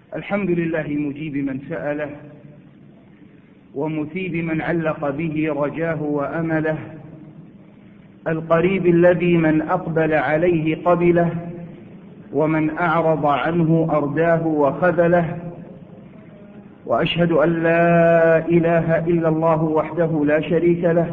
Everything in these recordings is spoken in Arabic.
الحمد لله مجيب من سأله ومثيب من علق به رجاه وأمله، القريب الذي من أقبل عليه قبله ومن أعرض عنه أرداه وخذله. وأشهد أن لا إله إلا الله وحده لا شريك له،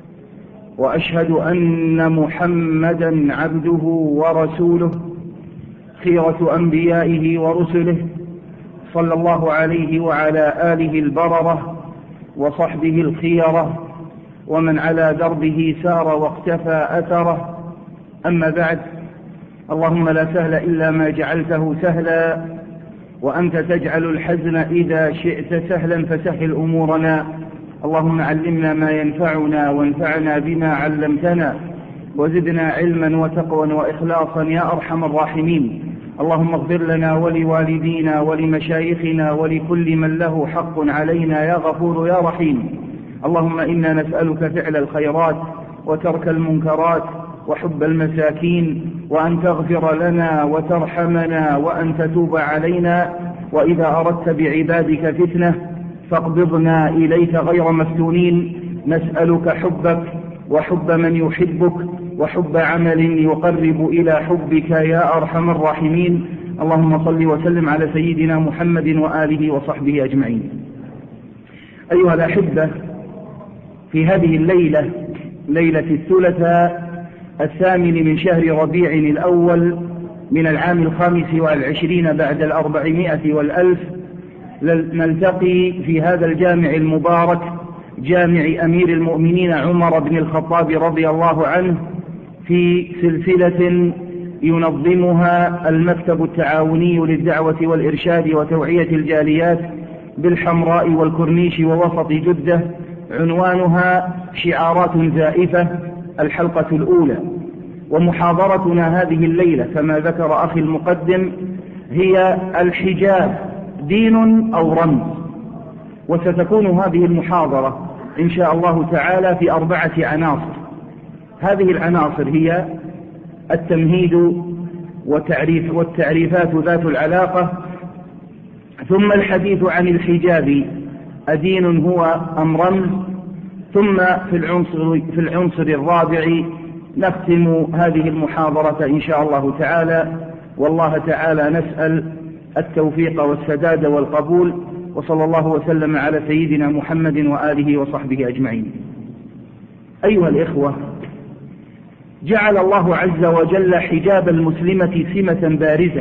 وأشهد أن محمدا عبده ورسوله خيرة أنبيائه ورسله، صلى الله عليه وعلى آله البررة وصحبه الخيرة ومن على دربه سار واقتفى أثره. أما بعد، اللهم لا سهل إلا ما جعلته سهلا، وأنت تجعل الحزن إذا شئت سهلا، فسهل أمورنا. اللهم علمنا ما ينفعنا وانفعنا بما علمتنا، وزدنا علما وتقوى وإخلاصا يا أرحم الراحمين. اللهم اغفر لنا ولوالدينا ولمشايخنا ولكل من له حق علينا يا غفور يا رحيم. اللهم إنا نسألك فعل الخيرات وترك المنكرات وحب المساكين، وأن تغفر لنا وترحمنا وأن تتوب علينا، وإذا أردت بعبادك فتنة فاقبضنا إليك غير مفتونين. نسألك حبك وحب من يحبك وحب عمل يقرب إلى حبك يا أرحم الراحمين. اللهم صل وسلم على سيدنا محمد وآله وصحبه أجمعين. أيها الأحبة، في هذه الليلة، ليلة الثلاثاء 8 من شهر ربيع الأول من العام 25 بعد 400 والألف، نلتقي في هذا الجامع المبارك، جامع أمير المؤمنين عمر بن الخطاب رضي الله عنه، في سلسلة ينظمها المكتب التعاوني للدعوة والإرشاد وتوعية الجاليات بالحمراء والكورنيش ووسط جدة، عنوانها شعارات زائفة، الحلقة الأولى. ومحاضرتنا هذه الليلة كما ذكر أخي المقدم هي الحجاب دين أو رمز، وستكون هذه المحاضرة إن شاء الله تعالى في 4 عناصر. هذه العناصر هي التمهيد والتعريفات ذات العلاقة، ثم الحديث عن الحجاب أدين هو أم رمز، ثم في العنصر الرابع نختم هذه المحاضرة إن شاء الله تعالى. والله تعالى نسأل التوفيق والسداد والقبول، وصلى الله وسلم على سيدنا محمد وآله وصحبه أجمعين. أيها الإخوة، جعل الله عز وجل حجاب المسلمة سمة بارزة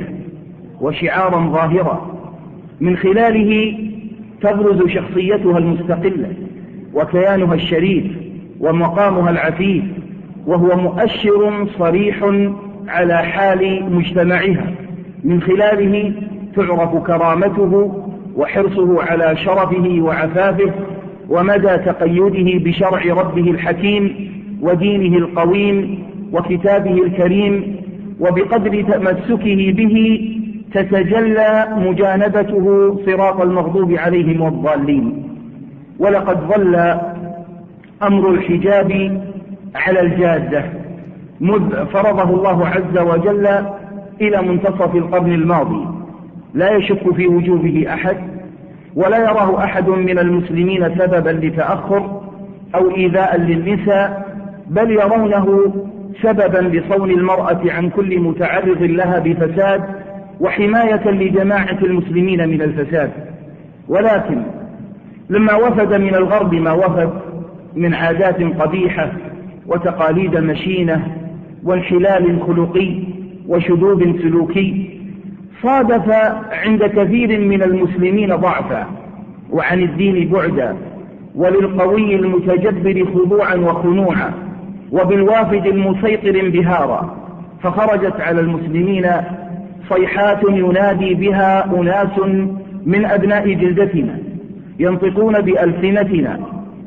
وشعارا ظاهرا، من خلاله تبرز شخصيتها المستقلة وكيانها الشريف ومقامها العفيف، وهو مؤشر صريح على حال مجتمعها. من خلاله تعرف كرامته وحرصه على شرفه وعفافه ومدى تقيده بشرع ربه الحكيم ودينه القويم وكتابه الكريم، وبقدر تمسكه به تتجلى مجانبته صراط المغضوب عليهم والضالين. ولقد ظل أمر الحجاب على الجادة مذ فرضه الله عز وجل إلى منتصف القرن الماضي، لا يشك في وجوبه أحد، ولا يراه أحد من المسلمين سببا لتأخر أو إيذاء للنساء، بل يرونه سببا لصون المرأة عن كل متعرض لها بفساد وحماية لجماعة المسلمين من الفساد. ولكن لما وفد من الغرب ما وفد من عادات قبيحة وتقاليد مشينة وانحلال خلقي وشذوذ سلوكي، صادف عند كثير من المسلمين ضعفا وعن الدين بعدا، وللقوي المتجبر خضوعا وخنوعا، وبالوافد المسيطر انبهارا. فخرجت على المسلمين صيحات ينادي بها أناس من أبناء جلدتنا ينطقون بألسنتنا،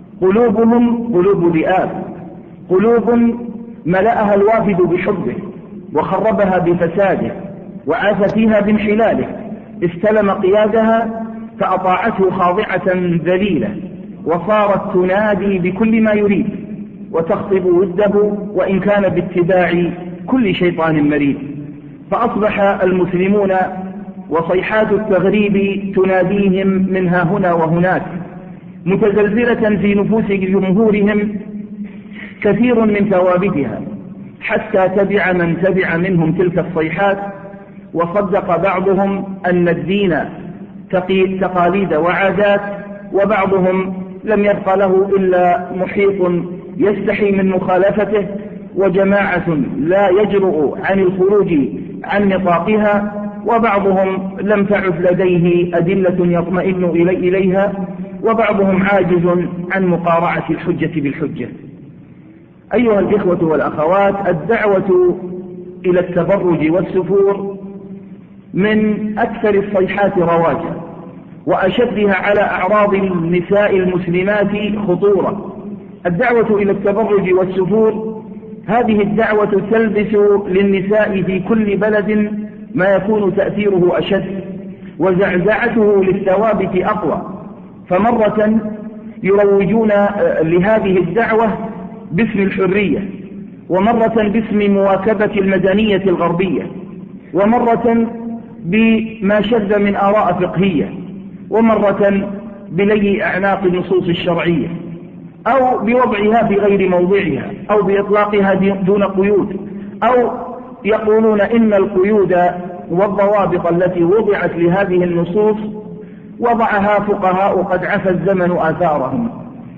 قلوبهم قلوب ذئاب، قلوب ملأها الوافد بحبه وخربها بفساده وعاث فيها بانحلاله، استلم قيادها فأطاعته خاضعة ذليلة، وصارت تنادي بكل ما يريد وتخطب وده، وإن كان باتباع كل شيطان مريد. فأصبح المسلمون وصيحات التغريب تناديهم من ها هنا وهناك، متزلزلة في نفوس جمهورهم كثير من ثوابتها، حتى تبع من تبع منهم تلك الصيحات، وصدق بعضهم أن الدين تقاليد وعادات، وبعضهم لم يبق له إلا محيط يستحي من مخالفته، وجماعة لا يجرؤ عن الخروج عن نطاقها، وبعضهم لم تعد لديه أدلة يطمئن إليها، وبعضهم عاجز عن مقارعة الحجة بالحجة. أيها الإخوة والأخوات، الدعوة إلى التبرج والسفور من أكثر الصيحات رواجا وأشدها على أعراض النساء المسلمات خطورة. الدعوة إلى التبرج والسفور، هذه الدعوة تلبس للنساء في كل بلد ما يكون تأثيره أشد وزعزعته للثوابت أقوى، فمرة يروجون لهذه الدعوة باسم الحرية، ومرة باسم مواكبة المدنية الغربية، ومرة بما شذ من آراء فقهية، ومرة بلي أعناق النصوص الشرعية، أو بوضعها بغير موضعها، أو بإطلاقها دون قيود، أو يقولون إن القيود والضوابط التي وضعت لهذه النصوص وضعها فقهاء قد عفى الزمن آثارهم.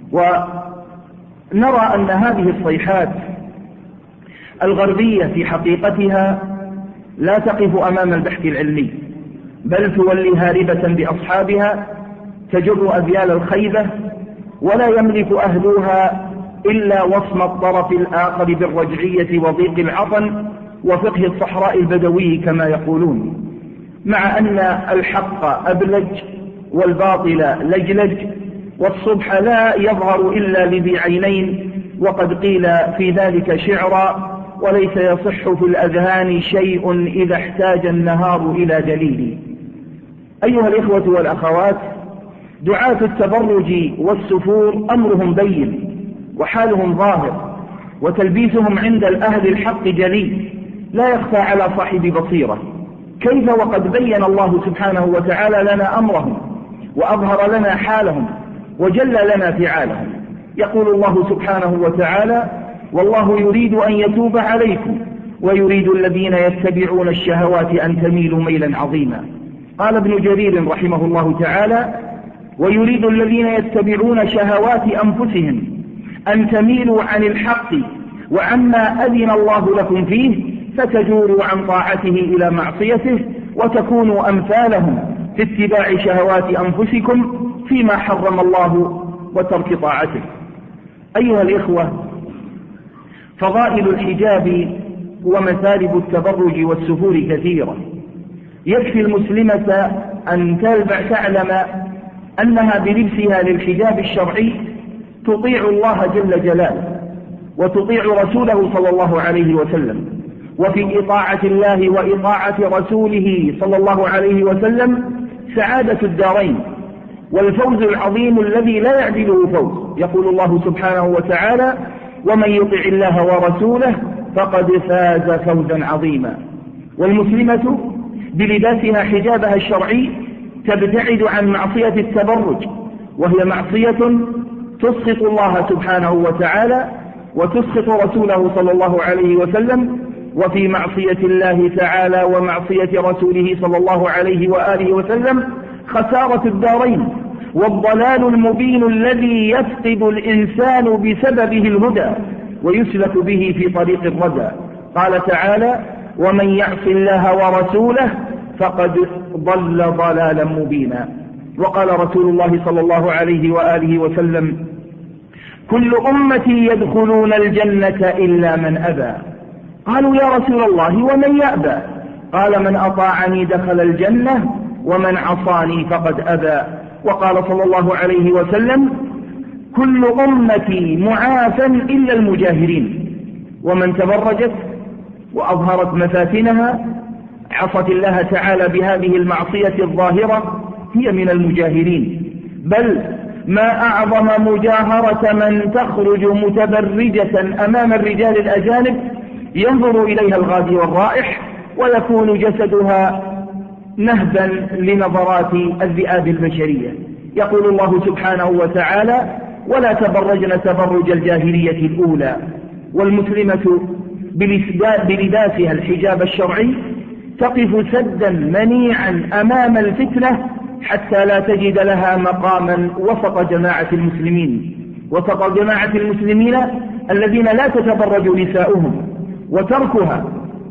ونرى أن هذه الصيحات الغربية في حقيقتها لا تقف أمام البحث العلمي، بل تولي هاربة بأصحابها تجر أذيال الخيبة، ولا يملك أهلها إلا وصم الطرف الآخر بالرجعية وضيق العطن وفقه الصحراء البدوي كما يقولون، مع أن الحق أبلج والباطل لجلج، والصبح لا يظهر إلا لذي عينين، وقد قيل في ذلك شعرا: وليس يصح في الأذهان شيء إذا احتاج النهار إلى دليل. أيها الإخوة والأخوات، دعاة التبرج والسفور أمرهم بين وحالهم ظاهر، وتلبيسهم عند الأهل الحق جلي لا يخفى على صاحب بصيرة، كيف وقد بين الله سبحانه وتعالى لنا أمرهم وأظهر لنا حالهم وجل لنا فعالهم. يقول الله سبحانه وتعالى: والله يريد أن يتوب عليكم ويريد الذين يتبعون الشهوات أن تميلوا ميلا عظيما. قال ابن جرير رحمه الله تعالى: ويريد الذين يتبعون شهوات أنفسهم أن تميلوا عن الحق وعما أذن الله لكم فيه فتجوروا عن طاعته إلى معصيته وتكونوا أمثالهم في اتباع شهوات أنفسكم فيما حرم الله وترك طاعته. أيها الإخوة، فضائل الحجاب ومثالب التبرج والسفور كثيرة. يكفي المسلمة أن تعلم أنها بلبسها للحجاب الشرعي تطيع الله جل جلاله وتطيع رسوله صلى الله عليه وسلم، وفي إطاعة الله وإطاعة رسوله صلى الله عليه وسلم سعادة الدارين والفوز العظيم الذي لا يعدله فوز. يقول الله سبحانه وتعالى: ومن يطع الله ورسوله فقد فاز فوزا عظيما. والمسلمة بلباسها حجابها الشرعي تبتعد عن معصية التبرج، وهي معصية تسخط الله سبحانه وتعالى وتسخط رسوله صلى الله عليه وسلم. وفي معصية الله تعالى ومعصية رسوله صلى الله عليه وآله وسلم خسارة الدارين والضلال المبين الذي يفقد الإنسان بسببه الهدى ويسلك به في طريق الردى. قال تعالى: ومن يعص الله ورسوله فقد ضل ضلالا مبينا. وقال رسول الله صلى الله عليه وآله وسلم: كل أمتي يدخلون الجنة إلا من أبى. قالوا: يا رسول الله ومن يأبى؟ قال: من أطاعني دخل الجنة ومن عصاني فقد أبى. وقال صلى الله عليه وسلم: كل أمتي معافى إلا المجاهرين. ومن تبرجت وأظهرت مفاتنها عصت الله تعالى بهذه المعصية الظاهرة هي من المجاهرين. بل ما أعظم مجاهرة من تخرج متبرجة أمام الرجال الأجانب ينظر إليها الغادي والرائح ويكون جسدها نهبا لنظرات الذئاب البشرية. يقول الله سبحانه وتعالى: ولا تبرجن تبرج الجاهلية الأولى. والمسلمة بلباسها الحجاب الشرعي تقف سدا منيعا أمام الفتنة حتى لا تجد لها مقاما وسط جماعة المسلمين الذين لا تتبرج نساؤهم، وتركها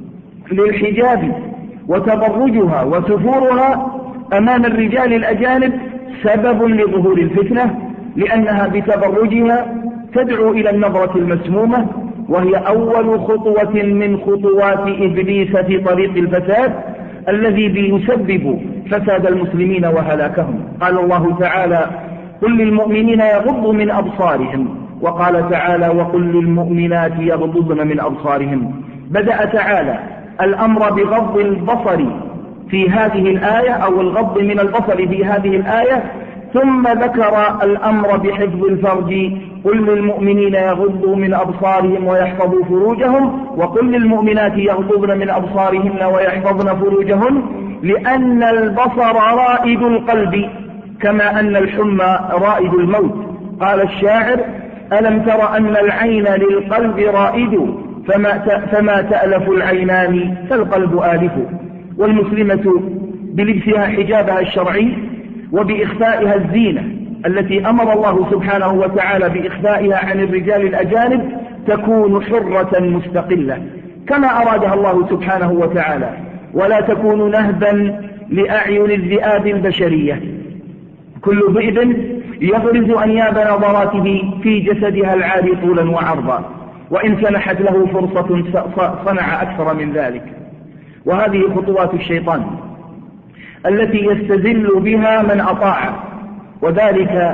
للحجاب وتبرجها وسفورها أمام الرجال الأجانب سبب لظهور الفتنة، لأنها بتبرجها تدعو إلى النظرة المسمومة، وهي أول خطوة من خطوات إبليس في طريق الفساد الذي بيسبب فساد المسلمين وهلاكهم. قال الله تعالى: قل للمؤمنين يغضوا من أبصارهم، وقال تعالى: وقل للمؤمنات يغضضن من أبصارهم. بدأ تعالى الأمر بغض البصر في هذه الآية، أو الغض من البصر في هذه الآية، ثم ذكر الأمر بحفظ الفرج: قل للمؤمنين يغضوا من أبصارهم ويحفظوا فروجهم، وقل للمؤمنات يغضضن من أبصارهن ويحفظن فروجهن، لأن البصر رائد القلب كما أن الحمى رائد الموت. قال الشاعر: ألم تر أن العين للقلب رائد، فما تألف العينان فالقلب آلف. والمسلمة بلبسها حجابها الشرعي وبإخفائها الزينة التي أمر الله سبحانه وتعالى بإخفائها عن الرجال الأجانب تكون حرة مستقلة كما أرادها الله سبحانه وتعالى، ولا تكون نهبا لأعين الذئاب البشرية. كل ذئب يغرز أنياب نظراته في جسدها العالي طولا وعرضا، وإن سنحت له فرصة صنع أكثر من ذلك. وهذه خطوات الشيطان التي يستذل بها من أطاع، وذلك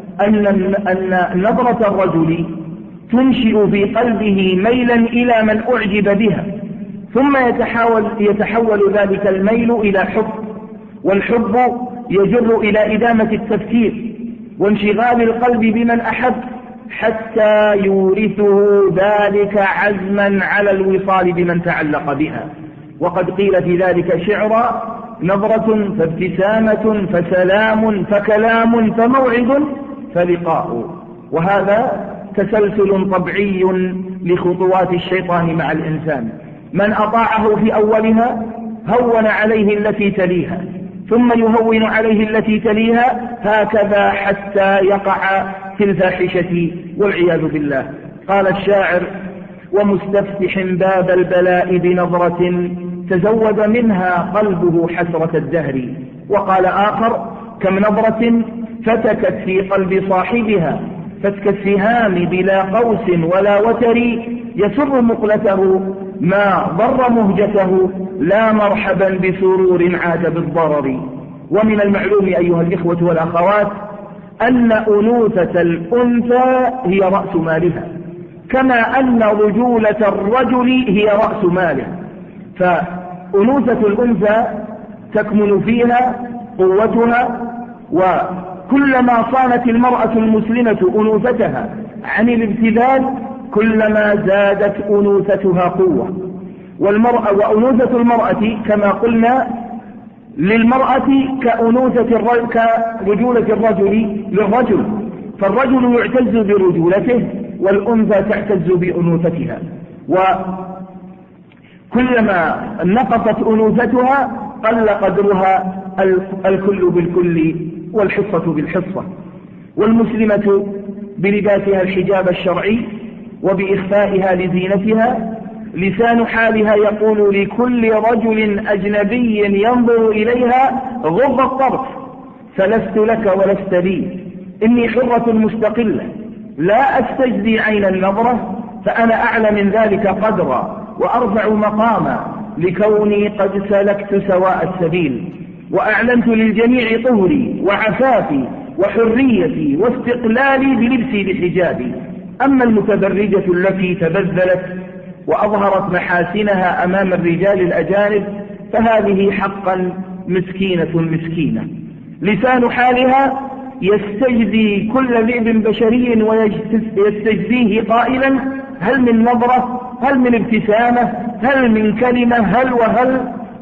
أن نظرة الرجل تنشئ في قلبه ميلا إلى من أعجب بها، ثم يتحول ذلك الميل إلى حب، والحب يجر إلى إدامة التفكير وانشغال القلب بمن أحب، حتى يورثه ذلك عزما على الوصال بمن تعلق بها. وقد قيل في ذلك شعرا: نظرة فابتسامة فسلام فكلام فموعد فلقاء. وهذا تسلسل طبيعي لخطوات الشيطان مع الإنسان. من أطاعه في أولها هون عليه التي تليها، ثم يهون عليه التي تليها، هكذا حتى يقع في الفاحشة والعياذ بالله. قال الشاعر: ومستفتح باب البلاء بنظرة تزود منها قلبه حسرة الدهر. وقال آخر: كم نظرة فتكت في قلب صاحبها فتك السهام بلا قوس ولا وتر، يسر مقلته ما ضر مهجته، لا مرحبا بسرور عاد بالضرر. ومن المعلوم أيها الإخوة والأخوات أن أنوثة الأنثى هي رأس مالها، كما أن رجولة الرجل هي رأس ماله. فأنوثة الأنثى تكمن فيها قوتها، وكلما صانت المرأة المسلمة أنوثتها عن الابتذال كلما زادت أنوثتها قوة. وأنوثة المرأة كما قلنا للمرأة كرجولة الرجل للرجل، فالرجل يعتز برجولته والأنثى تعتز بأنوثتها، وكلما نقصت أنوثتها قل قدرها الكل بالكل والحصة بالحصة. والمسلمة بلباسها الحجاب الشرعي وبإخفائها لزينتها لسان حالها يقول لكل رجل أجنبي ينظر إليها: غض الطرف، فلست لك ولست لي، إني حرة مستقلة لا أستجدي عين النظرة، فأنا أعلى من ذلك قدرا وأرفع مقاما لكوني قد سلكت سواء السبيل، وأعلنت للجميع طهري وعفافي وحريتي واستقلالي بلبسي بحجابي. أما المتبرجة التي تبذلت وأظهرت محاسنها أمام الرجال الأجانب فهذه حقا مسكينة. لسان حالها يستجدي كل ذئب بشري ويستجديه قائلا: هل من نظرة، هل من ابتسامة، هل من كلمة، هل وهل،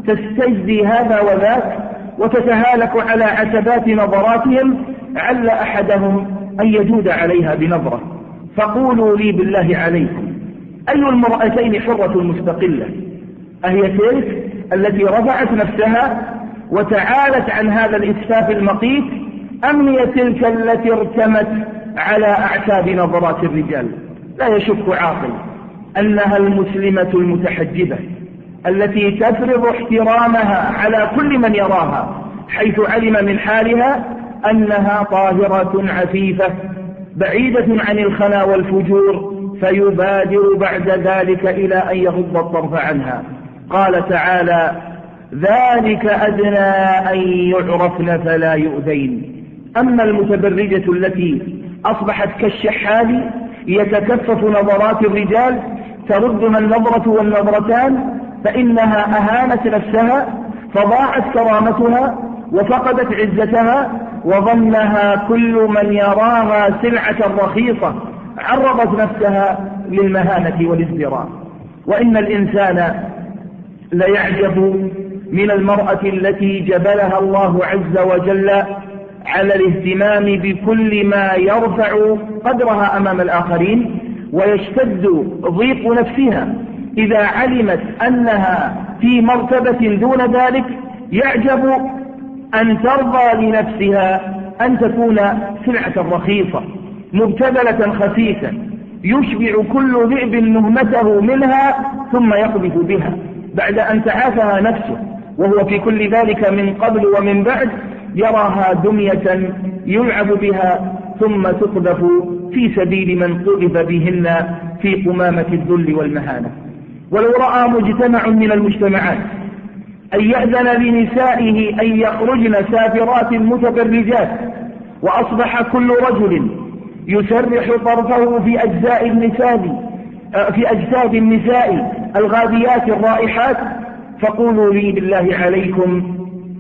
تستجدي هذا وذاك وتتهالك على عتبات نظراتهم، عل أحدهم أن يجود عليها بنظرة. فقولوا لي بالله عليكم، أي المرأتين حرة مستقلة؟ أهي تلك التي رفعت نفسها وتعالت عن هذا الإسفاف المقيت، أم هي تلك التي ارتمت على أعتاب نظرات الرجال؟ لا يشك عاقل أنها المسلمة المتحجبة التي تفرض احترامها على كل من يراها، حيث علم من حالها أنها طاهرة عفيفة بعيدة عن الخنا والفجور، فيبادر بعد ذلك إلى أن يغض الطرف عنها. قال تعالى: ذلك أدنى أن يعرفن فلا يؤذين. أما المتبرجة التي أصبحت كالشحال يتكفف نظرات الرجال تردها النظرة والنظرتان، فإنها أهانت نفسها فضاعت كرامتها وفقدت عزتها، وظنها كل من يراها سلعة رخيصة، عرضت نفسها للمهانة والازدراء. وإن الإنسان ليعجب من المرأة التي جبلها الله عز وجل على الاهتمام بكل ما يرفع قدرها أمام الآخرين، ويشتد ضيق نفسها إذا علمت أنها في مرتبة دون ذلك. يعجب أن ترضى لنفسها أن تكون سلعة رخيصة مبتذلة خسيسة يشبع كل ذئب نهمته منها ثم يقذف بها بعد أن تعافها نفسه، وهو في كل ذلك من قبل ومن بعد يراها دمية يلعب بها ثم تقذف في سبيل من قذف بهن في قمامة الذل والمهانة. ولو رأى مجتمع من المجتمعات أن يأذن لنسائه أن يخرجن سافرات متبرجات، وأصبح كل رجل يسرح طرفه في أجساد النساء الغاديات الرائحات، فقولوا لي بالله عليكم،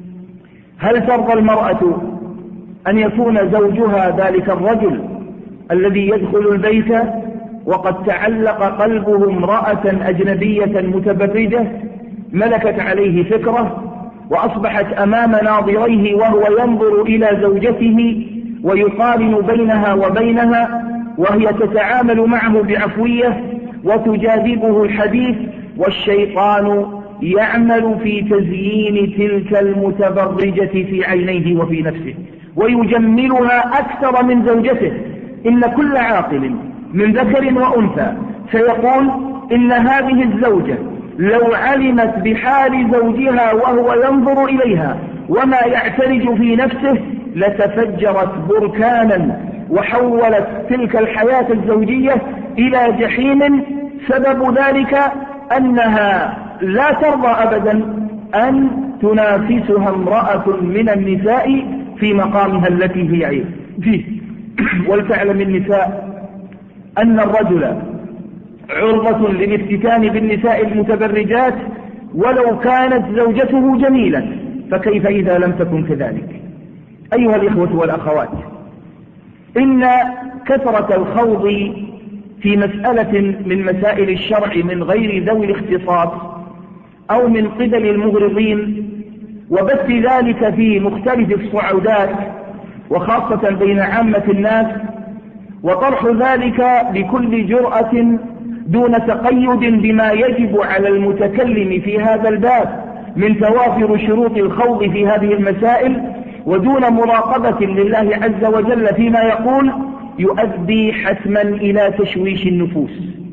هل ترضى المرأة أن يكون زوجها ذلك الرجل الذي يدخل البيت وقد تعلق قلبه امرأة أجنبية متبرجة ملكت عليه فكرة، وأصبحت أمام ناظريه وهو ينظر إلى زوجته ويقارن بينها وبينها، وهي تتعامل معه بعفوية وتجاذبه الحديث، والشيطان يعمل في تزيين تلك المتبرجة في عينيه وفي نفسه ويجملها أكثر من زوجته. إن كل عاقل من ذكر وأنثى سيقول إن هذه الزوجة لو علمت بحال زوجها وهو ينظر إليها وما يعترج في نفسه لتفجرت بركانا وحولت تلك الحياة الزوجية إلى جحيم. سبب ذلك أنها لا ترضى أبدا أن تنافسها امرأة من النساء في مقامها التي هي فيه. ولتعلم النساء أن الرجل عرضة للافتتان بالنساء المتبرجات ولو كانت زوجته جميلة، فكيف إذا لم تكن كذلك؟ أيها الإخوة والأخوات، إن كثرة الخوض في مسألة من مسائل الشرع من غير ذوي الاختصاص أو من قبل المغرضين وبث ذلك في مختلف الصعودات وخاصة بين عامة الناس، وطرح ذلك بكل جرأة دون تقيد بما يجب على المتكلم في هذا الباب من توافر شروط الخوض في هذه المسائل ودون مراقبة لله عز وجل فيما يقول، يؤدي حتما إلى تشويش النفوس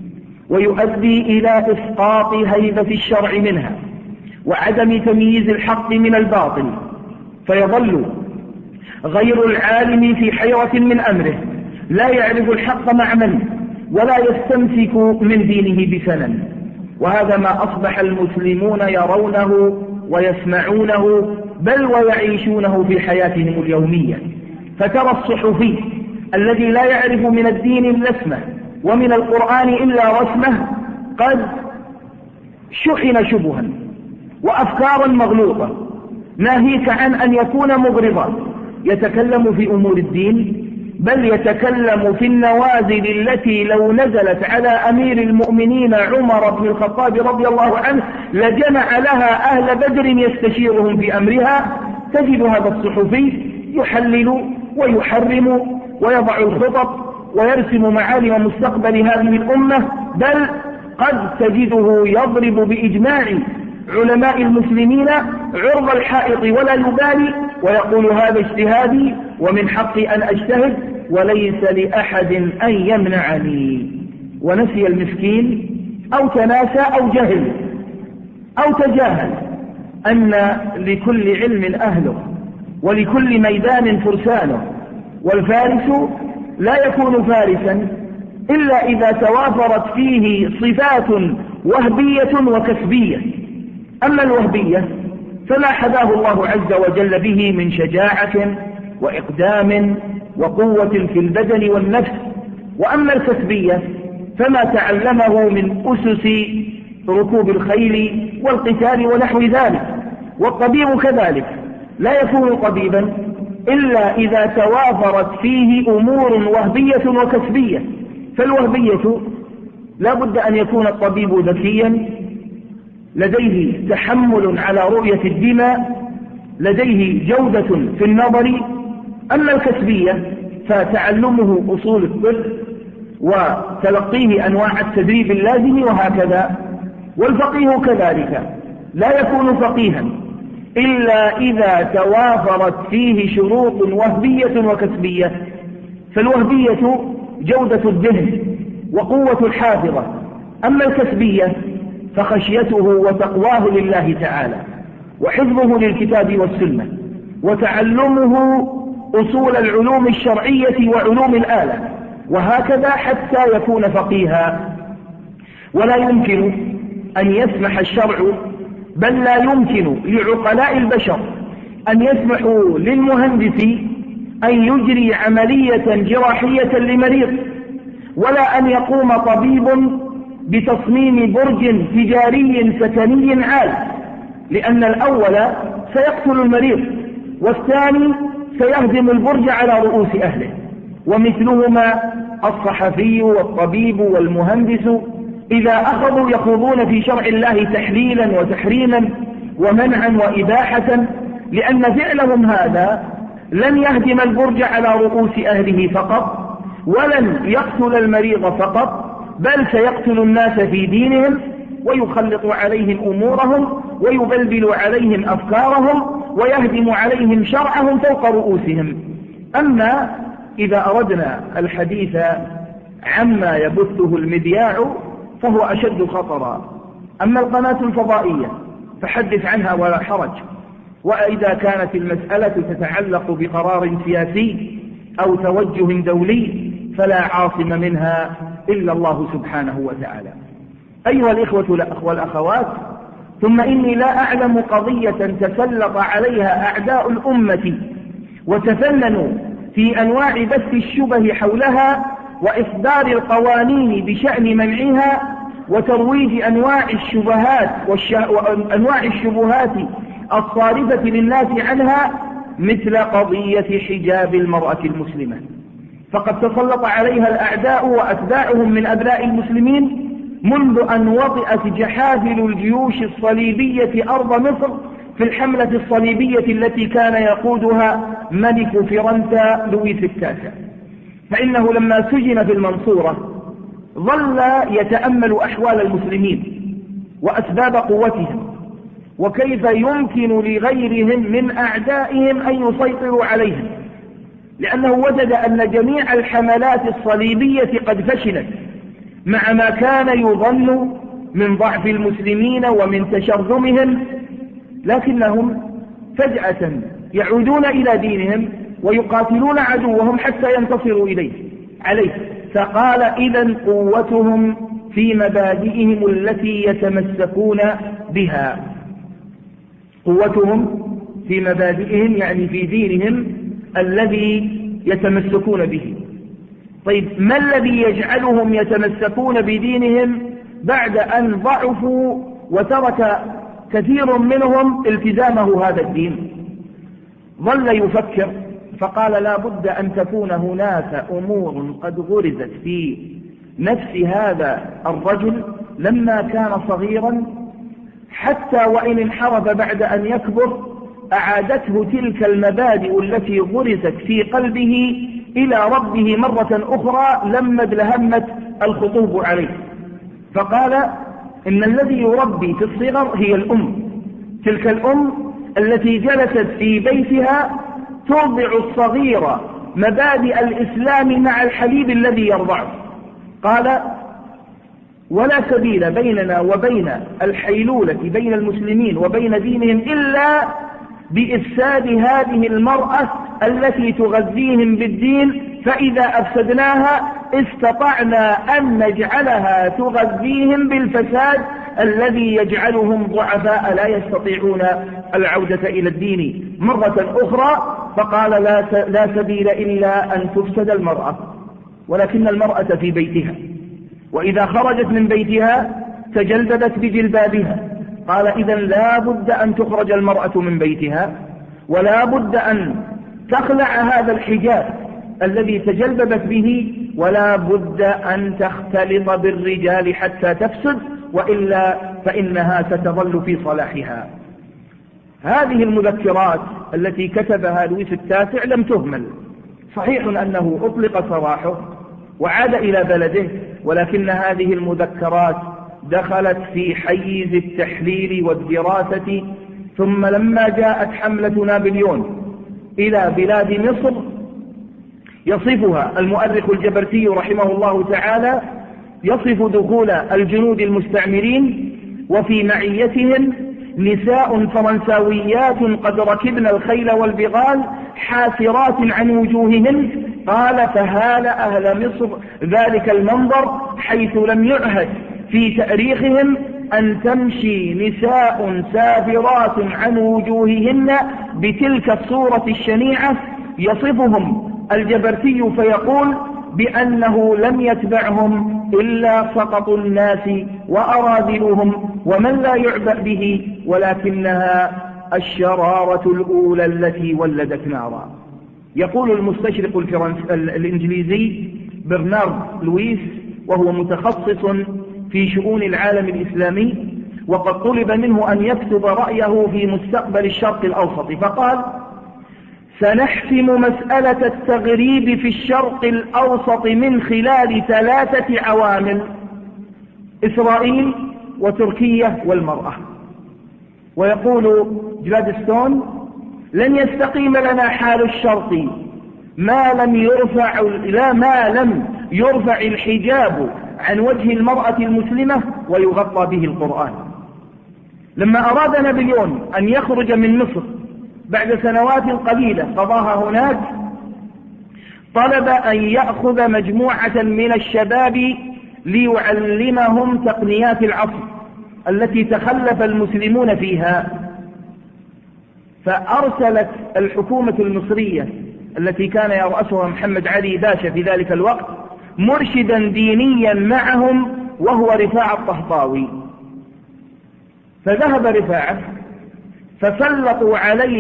ويؤدي إلى إسقاط هيبة الشرع منها وعدم تمييز الحق من الباطل، فيظل غير العالم في حيرة من أمره لا يعرف الحق مع من ولا يستمسك من دينه بسنن. وهذا ما أصبح المسلمون يرونه ويسمعونه بل ويعيشونه في حياتهم اليومية. فترى الصحفي الذي لا يعرف من الدين إلا اسمه ومن القرآن إلا رسمه قد شحن شبها وأفكارا مغلوطة، ناهيك عن أن يكون مغرضا يتكلم في أمور الدين، بل يتكلم في النوازل التي لو نزلت على أمير المؤمنين عمر بن الخطاب رضي الله عنه لجمع لها أهل بدر يستشيرهم في أمرها. تجد هذا الصحفي يحلل ويحرم ويضع الخطط ويرسم معالم مستقبل هذه الأمة، بل قد تجده يضرب بإجماع علماء المسلمين عرض الحائط ولا يبالي، ويقول هذا اجتهادي ومن حقي أن أجتهد وليس لأحد أن يمنعني. ونسي المسكين أو تناسى أو جهل أو تجاهل أن لكل علم أهله ولكل ميدان فرسانه، والفارس لا يكون فارسا إلا إذا توافرت فيه صفات وهبية وكسبية. أما الوهبية فما حداه الله عز وجل به من شجاعة وإقدام وقوة في البدن والنفس، وأما الكسبية فما تعلمه من أسس ركوب الخيل والقتال ونحو ذلك. والطبيب كذلك لا يكون طبيبا إلا إذا توافرت فيه أمور وهبية وكسبية. فالوهبية لا بد أن يكون الطبيب ذكيا، لديه تحمل على رؤية الدماء، لديه جودة في النظر. أما الكسبية فتعلمه أصول الطب وتلقيه أنواع التدريب اللازم وهكذا. والفقيه كذلك لا يكون فقيها إلا إذا توافرت فيه شروط وهبية وكسبية. فالوهبية جودة الذهن وقوة الحافظة، أما الكسبية فخشيته وتقواه لله تعالى وحفظه للكتاب والسنة وتعلمه أصول العلوم الشرعية وعلوم الآلة، وهكذا حتى يكون فقيها. ولا يمكن أن يسمح الشرع، بل لا يمكن لعقلاء البشر أن يسمحوا للمهندس أن يجري عملية جراحية لمريض، ولا أن يقوم طبيب بتصميم برج تجاري سكني عال، لأن الأول سيقتل المريض والثاني سيهدم البرج على رؤوس أهله. ومثلهما الصحفي والطبيب والمهندس إذا أخذوا يخوضون في شرع الله تحليلا وتحريما ومنعا وإباحة، لأن فعلهم هذا لن يهدم البرج على رؤوس أهله فقط، ولن يقتل المريض فقط، بل سيقتل الناس في دينهم ويخلط عليهم أمورهم ويبلبل عليهم أفكارهم ويهدم عليهم شرعهم فوق رؤوسهم. أما إذا أردنا الحديث عما يبثه المذياع فهو أشد خطرا. أما القناة الفضائية فحدث عنها ولا حرج، وإذا كانت المسألة تتعلق بقرار سياسي أو توجه دولي فلا عاصم منها إلا الله سبحانه وتعالى. أيها الإخوة والأخوات، ثم إني لا أعلم قضية تسلط عليها أعداء الأمة وتفننوا في أنواع بث الشبه حولها وإصدار القوانين بشأن منعها وترويج أنواع الشبهات الصارفة للناس عنها، مثل قضية حجاب المرأة المسلمة. فقد تسلط عليها الأعداء وأتباعهم من أبناء المسلمين منذ أن وطئت جحافل الجيوش الصليبية أرض مصر في الحملة الصليبية التي كان يقودها ملك فرنسا لويس التاسع. فإنه لما سجن في المنصورة ظل يتأمل أحوال المسلمين وأسباب قوتهم وكيف يمكن لغيرهم من أعدائهم أن يسيطروا عليهم، لأنه وجد أن جميع الحملات الصليبية قد فشلت مع ما كان يظن من ضعف المسلمين ومن تشرذمهم، لكنهم فجأة يعودون إلى دينهم ويقاتلون عدوهم حتى ينتصروا عليه. فقال إذن قوتهم في مبادئهم التي يتمسكون بها. قوتهم في مبادئهم يعني في دينهم الذي يتمسكون به. طيب ما الذي يجعلهم يتمسكون بدينهم بعد أن ضعفوا وترك كثير منهم التزامه هذا الدين؟ ظل يفكر فقال لا بد أن تكون هناك أمور قد غرزت في نفس هذا الرجل لما كان صغيرا حتى وإن انحرف بعد أن يكبر أعادته تلك المبادئ التي غرست في قلبه إلى ربه مرة أخرى لما ادلهمت الخطوب عليه. فقال إن الذي يربي في الصغر هي الأم، تلك الأم التي جلست في بيتها ترضع الصغير مبادئ الإسلام مع الحليب الذي يرضعه. قال ولا سبيل بيننا وبين الحيلولة بين المسلمين وبين دينهم إلا بإفساد هذه المرأة التي تغذيهم بالدين، فإذا أفسدناها استطعنا أن نجعلها تغذيهم بالفساد الذي يجعلهم ضعفاء لا يستطيعون العودة إلى الدين مرة أخرى. فقال لا سبيل إلا أن تفسد المرأة، ولكن المرأة في بيتها، وإذا خرجت من بيتها تجلدت بجلبابها. قال إذن لا بد أن تخرج المرأة من بيتها، ولا بد أن تخلع هذا الحجاب الذي تجلببت به، ولا بد أن تختلط بالرجال حتى تفسد، وإلا فإنها ستظل في صلاحها. هذه المذكرات التي كتبها لويس التاسع لم تهمل. صحيح أنه أطلق سراحه وعاد إلى بلده، ولكن هذه المذكرات دخلت في حيز التحليل والدراسة. ثم لما جاءت حملة نابليون إلى بلاد مصر يصفها المؤرخ الجبرتي رحمه الله تعالى، يصف دخول الجنود المستعمرين وفي معيتهم نساء فرنساويات قد ركبن الخيل والبغال حاسرات عن وجوههن. قال فهال أهل مصر ذلك المنظر حيث لم يعهد في تاريخهم أن تمشي نساء سافرات عن وجوههن بتلك الصورة الشنيعة. يصفهم الجبرتي فيقول بأنه لم يتبعهم إلا سقط الناس وأراذلهم ومن لا يعبأ به، ولكنها الشرارة الأولى التي ولدت نارا. يقول المستشرق الإنجليزي برنارد لويس، وهو متخصص في شؤون العالم الإسلامي، وقد طلب منه أن يكتب رأيه في مستقبل الشرق الأوسط، فقال سنحسم مسألة التغريب في الشرق الأوسط من خلال 3 عوامل: إسرائيل وتركيا والمرأة. ويقول جلادستون لن يستقيم لنا حال الشرق ما لم يرفع الحجاب عن وجه المرأة المسلمة ويغطى به القرآن. لما أراد نابليون أن يخرج من مصر بعد سنوات قليلة قضاها هناك، طلب أن يأخذ مجموعة من الشباب ليعلمهم تقنيات العصر التي تخلف المسلمون فيها. فأرسلت الحكومة المصرية التي كان يرأسها محمد علي باشا في ذلك الوقت مرشدا دينيا معهم وهو رفاعة الطهطاوي. فذهب رفاعة فسلطوا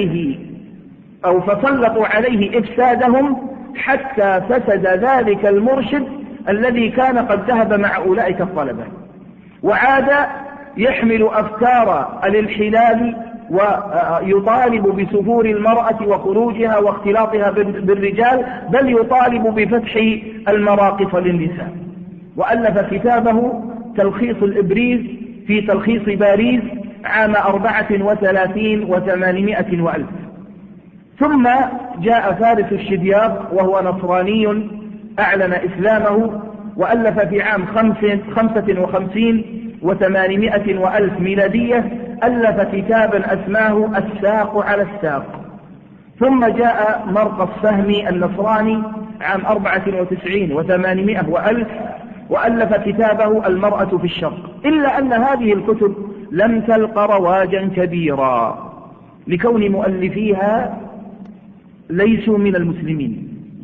عليه إفسادهم حتى فسد ذلك المرشد الذي كان قد ذهب مع أولئك الطلبة، وعاد يحمل أفكار الانحلال ويطالب بسفور المرأة وخروجها واختلاطها بالرجال، بل يطالب بفتح المراقص للنساء. وألف كتابه تلخيص الإبريز في تلخيص باريس عام 34 و800 وألف. ثم جاء فارس الشدياق وهو نصراني أعلن إسلامه، وألف في عام 55 و800 وألف ميلادية ألف كتابا أسماه الساق على الساق. ثم جاء مرقس فهمي النصراني عام 94 و800 وألف وألف كتابه المرأة في الشرق. إلا أن هذه الكتب لم تلق رواجا كبيرا لكون مؤلفيها ليسوا من المسلمين.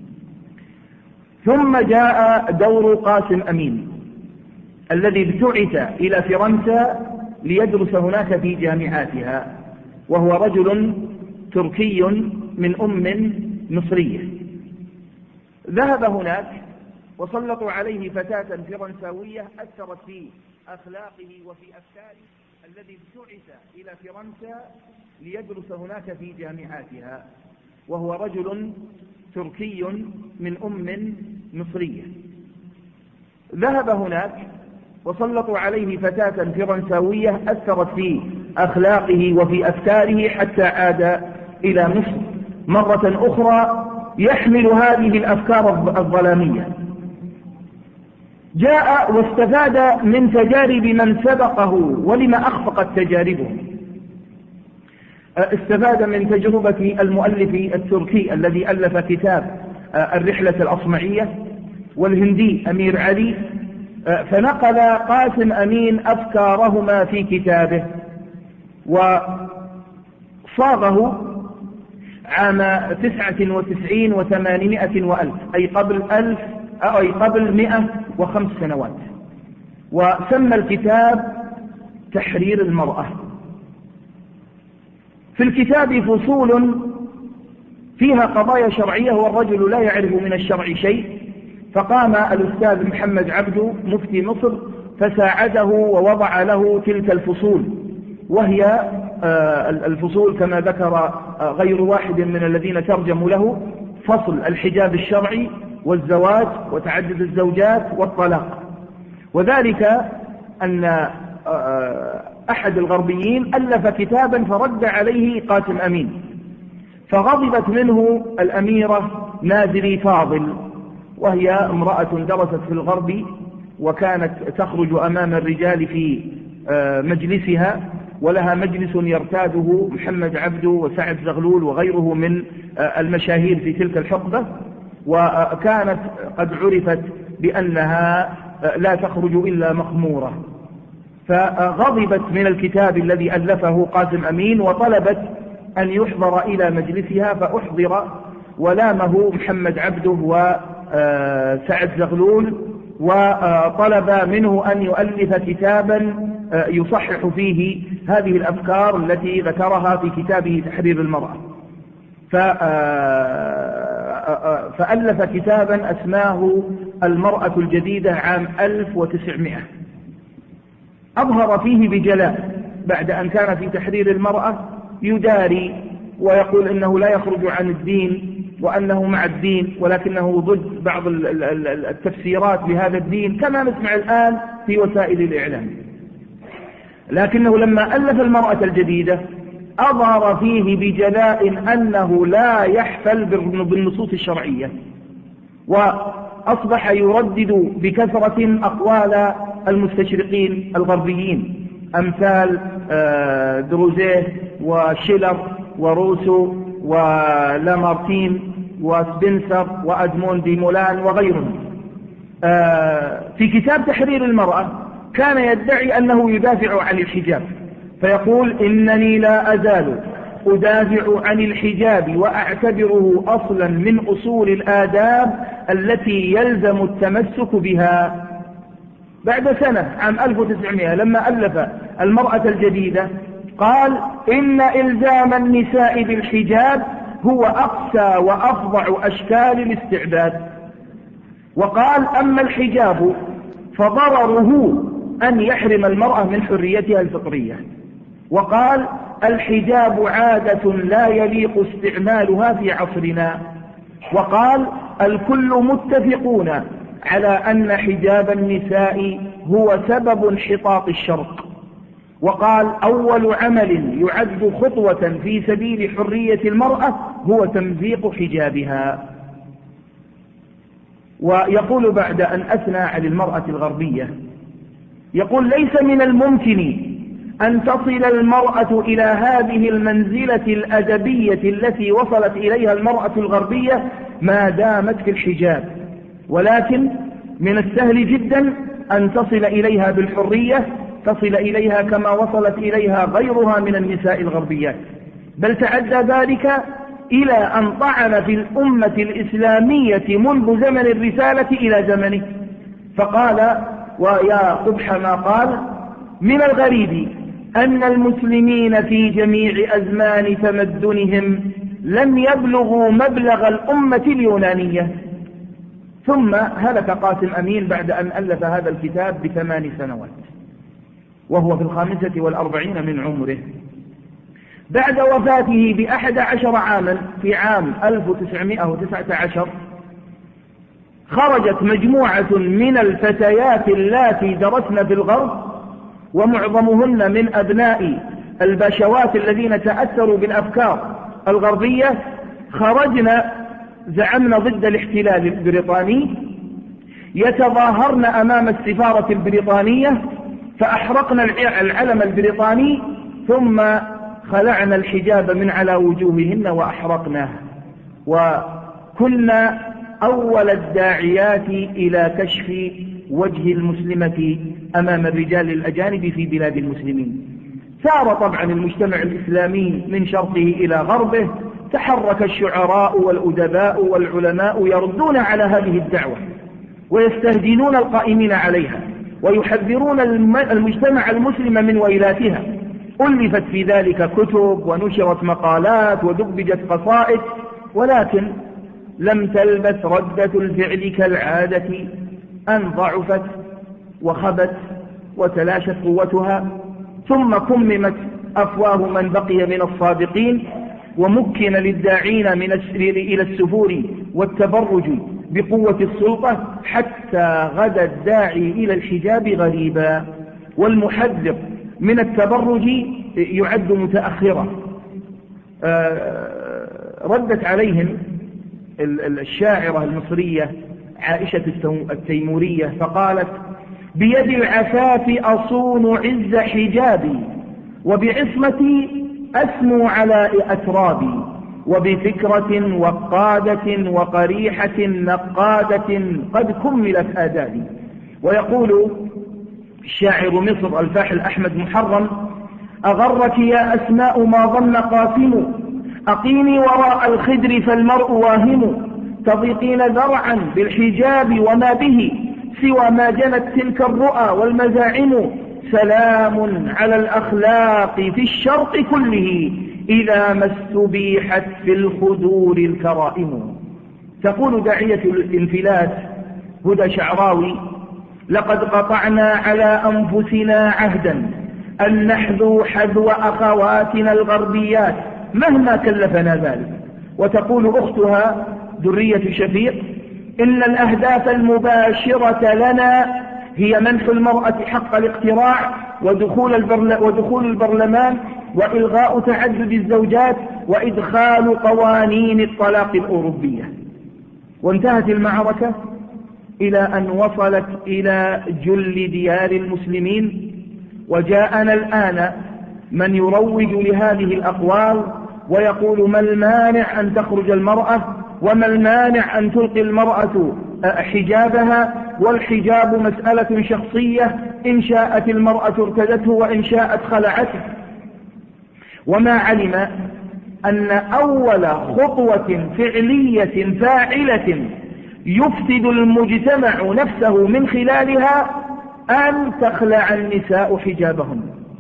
ثم جاء دور قاسم أمين الذي ابتعث إلى فرنسا ليدرس هناك في جامعاتها، وهو رجل تركي من أم مصرية. ذهب هناك وسلطوا عليه فتاة فرنساوية أثرت في أخلاقه وفي أفكاره. الذي ابتعث إلى فرنسا ليدرس هناك في جامعاتها، وهو رجل تركي من أم مصرية. ذهب هناك وسلطوا عليه فتاة فرنساوية أثرت في أخلاقه وفي أفكاره حتى عاد إلى مصر مرة أخرى يحمل هذه الأفكار الظلامية. جاء واستفاد من تجارب من سبقه ولما أخفقت تجاربه. استفاد من تجربة المؤلف التركي الذي ألف كتاب الرحلة الأصمعية، والهندي أمير علي، فنقل قاسم أمين أفكارهما في كتابه وصاغه عام 99 و800 وألف، أي قبل 105 سنوات، وسمى الكتاب تحرير المرأة. في الكتاب فصول فيها قضايا شرعية والرجل لا يعرف من الشرع شيء، فقام الأستاذ محمد عبده مفتي مصر فساعده ووضع له تلك الفصول، وهي الفصول كما ذكر غير واحد من الذين ترجموا له: فصل الحجاب الشرعي والزواج وتعدد الزوجات والطلاق. وذلك أن أحد الغربيين ألف كتابا فرد عليه قاسم أمين، فغضبت منه الأميرة نازلي فاضل، وهي امرأة درست في الغرب وكانت تخرج أمام الرجال في مجلسها، ولها مجلس يرتاده محمد عبده وسعد زغلول وغيره من المشاهير في تلك الحقبة، وكانت قد عرفت بأنها لا تخرج إلا مخمورة. فغضبت من الكتاب الذي ألفه قاسم أمين وطلبت أن يحضر إلى مجلسها، فأحضر ولامه محمد عبده وسعد زغلول، وطلب منه أن يؤلف كتابا يصحح فيه هذه الأفكار التي ذكرها في كتابه تحرير المرأة. فألف كتابا أسماه المرأة الجديدة عام 1900، أظهر فيه بجلاء بعد أن كان في تحرير المرأة يداري ويقول إنه لا يخرج عن الدين وأنه مع الدين، ولكنه ضد بعض التفسيرات لهذا الدين كما نسمع الآن في وسائل الإعلام. لكنه لما ألف المرأة الجديدة أظهر فيه بجلاء أنه لا يحفل بالنصوص الشرعية، وأصبح يردد بكثرة أقوال المستشرقين الغربيين أمثال دروزيه وشيلر وروسو ولامارتين وسبنسر وأدمون دي مولان وغيرهم. في كتاب تحرير المرأة كان يدعي أنه يدافع عن الحجاب، فيقول: إنني لا أزال أدافع عن الحجاب وأعتبره أصلا من أصول الآداب التي يلزم التمسك بها. بعد سنة عام 1900 لما ألف المرأة الجديدة قال: إن إلزام النساء بالحجاب هو أقسى وأفظع أشكال الاستعباد. وقال: أما الحجاب فضرره أن يحرم المرأة من حريتها الفطرية. وقال: الحجاب عادة لا يليق استعمالها في عصرنا. وقال: الكل متفقون على أن حجاب النساء هو سبب انحطاط الشرق. وقال: أول عمل يعد خطوة في سبيل حرية المرأة هو تمزيق حجابها. ويقول بعد أن أثنى على المرأة الغربية، يقول: ليس من الممكن أن تصل المرأة إلى هذه المنزلة الأدبية التي وصلت إليها المرأة الغربية ما دامت في الحجاب، ولكن من السهل جدا أن تصل إليها بالحرية، تصل إليها كما وصلت إليها غيرها من النساء الغربيات، بل تعدى ذلك إلى أن طعن في الأمة الإسلامية منذ زمن الرسالة إلى زمنه، فقال: ويا قبح ما قال: من الغريب أن المسلمين في جميع أزمان تمدنهم لم يبلغوا مبلغ الأمة اليونانية. ثم هلك قاسم أمين بعد أن ألف هذا الكتاب ب8 سنوات. وهو في 45 من عمره. بعد وفاته ب11 عاما في عام 1919 خرجت مجموعة من الفتيات اللاتي درسن في الغرب، ومعظمهن من أبناء الباشوات الذين تأثروا بالأفكار الغربية، خرجن زعمن ضد الاحتلال البريطاني، يتظاهرن أمام السفارة البريطانية، فأحرقن العلم البريطاني ثم خلعن الحجاب من على وجوههن وأحرقناه، وكنا أول الداعيات إلى كشف وجه المسلمة أمام الرجال الأجانب في بلاد المسلمين. سار طبعا المجتمع الإسلامي من شرقه إلى غربه، تحرك الشعراء والأدباء والعلماء يردون على هذه الدعوة ويستهدنون القائمين عليها ويحذرون المجتمع المسلم من ويلاتها. ألفت في ذلك كتب ونشرت مقالات ودبجت قصائد، ولكن لم تلبث ردة الفعل كالعادة أن ضعفت وخبت وتلاشت قوتها، ثم كممت أفواه من بقي من الصادقين، ومكن للداعين إلى السفور والتبرج بقوة السلطة، حتى غدا الداعي إلى الحجاب غريبا، والمحذر من التبرج يعد متأخرا. ردت عليهم الشاعرة المصرية عائشة التيمورية فقالت: بيد العفاف أصون عز حجابي، وبعصمتي أسمو على أترابي، وبفكرة وقادة وقريحة نقادة قد كملت آدابي. ويقول الشاعر مصر الفاحل أحمد محرم: أغرك يا أسماء ما ظن قاسم، أقيمي وراء الخدر فالمرء واهم، تضيقين ذرعا بالحجاب وما به سوى ما جنت تلك الرؤى والمزاعم، سلام على الأخلاق في الشرق كله إذا ما استبيحت في الخدور الكرائم. تقول داعية الانفلات هدى شعراوي: لقد قطعنا على أنفسنا عهدا أن نحذو حذو أخواتنا الغربيات مهما كلفنا ذلك. وتقول أختها درية شفيق: إن الأهداف المباشرة لنا هي منح المرأة حق الاقتراع ودخول البرلمان، وإلغاء تعدد الزوجات، وإدخال قوانين الطلاق الأوروبية. وانتهت المعركة إلى أن وصلت إلى جل ديار المسلمين، وجاءنا الآن من يروج لهذه الأقوال ويقول: ما المانع أن تخرج المرأة، وما المانع أن تلقي المرأة حجابها، والحجاب مسألة شخصية، إن شاءت المرأة ارتدته وإن شاءت خلعته. وما علم أن أول خطوة فعلية فاعلة يفسد المجتمع نفسه من خلالها أن تخلع النساء حجابهن.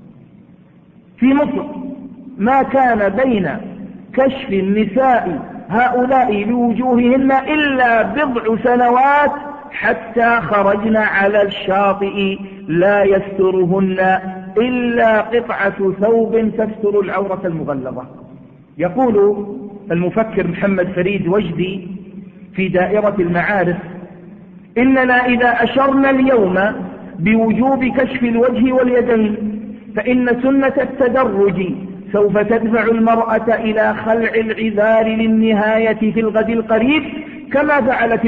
في مصر ما كان بين كشف النساء هؤلاء لوجوههن إلا بضع سنوات حتى خرجن على الشاطئ لا يسترهن إلا قطعة ثوب تستر العورة المغلظة. يقول المفكر محمد فريد وجدي في دائرة المعارف: إننا إذا أشرنا اليوم بوجوب كشف الوجه واليدين فإن سنة التدرج سوف تدفع المرأة إلى خلع العذار للنهاية في الغد القريب، كما فعلت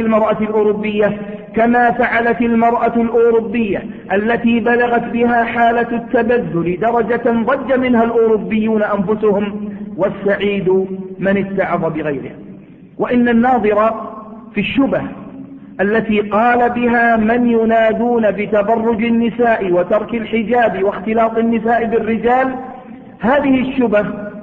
المرأة الأوروبية التي بلغت بها حالة التبذل درجة ضج منها الأوروبيون أنفسهم، والسعيد من اتعظ بغيره. وإن الناظر في الشبه التي قال بها من ينادون بتبرج النساء وترك الحجاب واختلاط النساء بالرجال، هذه الشبه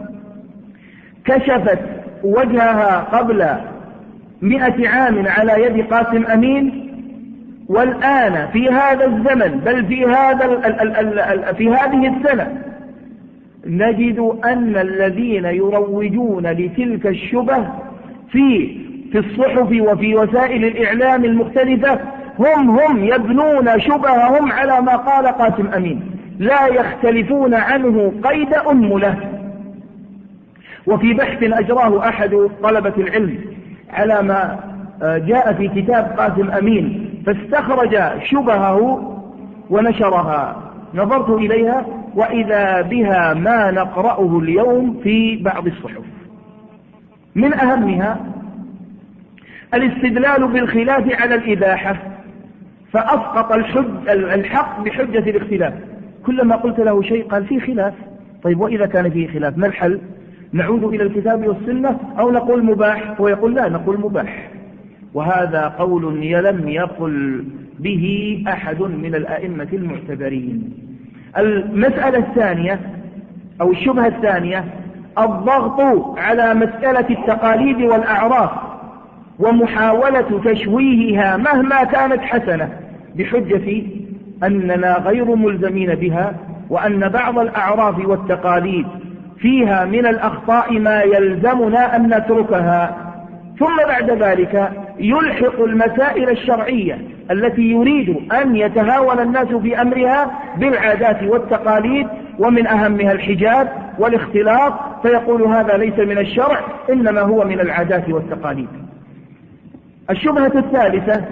كشفت وجهها قبل 100 عام على يد قاسم أمين، والآن في هذا الزمن بل في هذه السنة نجد أن الذين يروجون لتلك الشبه في الصحف وفي وسائل الإعلام المختلفة هم يبنون شبههم على ما قال قاسم أمين. لا يختلفون عنه قيد أنملة. وفي بحث أجراه أحد طلبة العلم على ما جاء في كتاب قاسم أمين فاستخرج شبهه ونشرها، نظرت إليها وإذا بها ما نقرأه اليوم في بعض الصحف. من أهمها الاستدلال بالخلاف على الإباحة، فأسقط الحق بحجة الاختلاف. كلما قلت له شيء قال فيه خلاف. طيب وإذا كان فيه خلاف ما الحل؟ نعود إلى الكتاب والسنة أو نقول مباح؟ ويقول لا، نقول مباح. وهذا قول لم يقل به أحد من الأئمة المعتبرين. المسألة الثانية أو الشبهة الثانية الضغط على مسألة التقاليد والأعراف ومحاولة تشويهها مهما كانت حسنة بحجة أننا غير ملزمين بها، وأن بعض الأعراف والتقاليد فيها من الأخطاء ما يلزمنا أن نتركها. ثم بعد ذلك يلحق المسائل الشرعية التي يريد أن يتهاون الناس في أمرها بالعادات والتقاليد، ومن أهمها الحجاب والاختلاط، فيقول هذا ليس من الشرع إنما هو من العادات والتقاليد. الشبهة الثالثة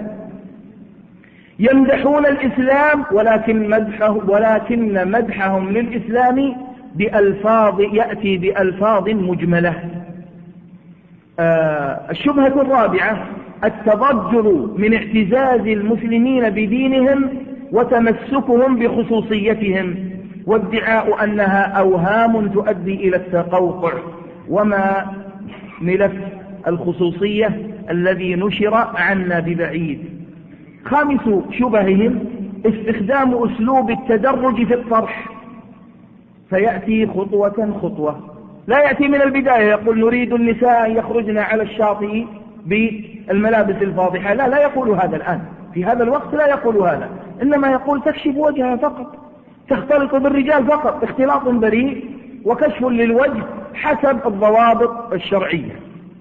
يمدحون الإسلام ولكن مدحهم للإسلام يأتي بألفاظ مجملة. الشبهة الرابعة التضجر من اعتزاز المسلمين بدينهم وتمسكهم بخصوصيتهم، وادعاء أنها أوهام تؤدي إلى التقوقع، وما ملف الخصوصية الذي نشر عنا ببعيد. خامس شبههم استخدام أسلوب التدرج في الطرح، فيأتي خطوة خطوة، لا يأتي من البداية يقول نريد النساء أن يخرجن على الشاطئ بالملابس الفاضحة، لا يقول هذا الآن، في هذا الوقت لا يقول هذا، إنما يقول تكشف وجهها فقط، تختلط بالرجال فقط اختلاط بريء وكشف للوجه حسب الضوابط الشرعية.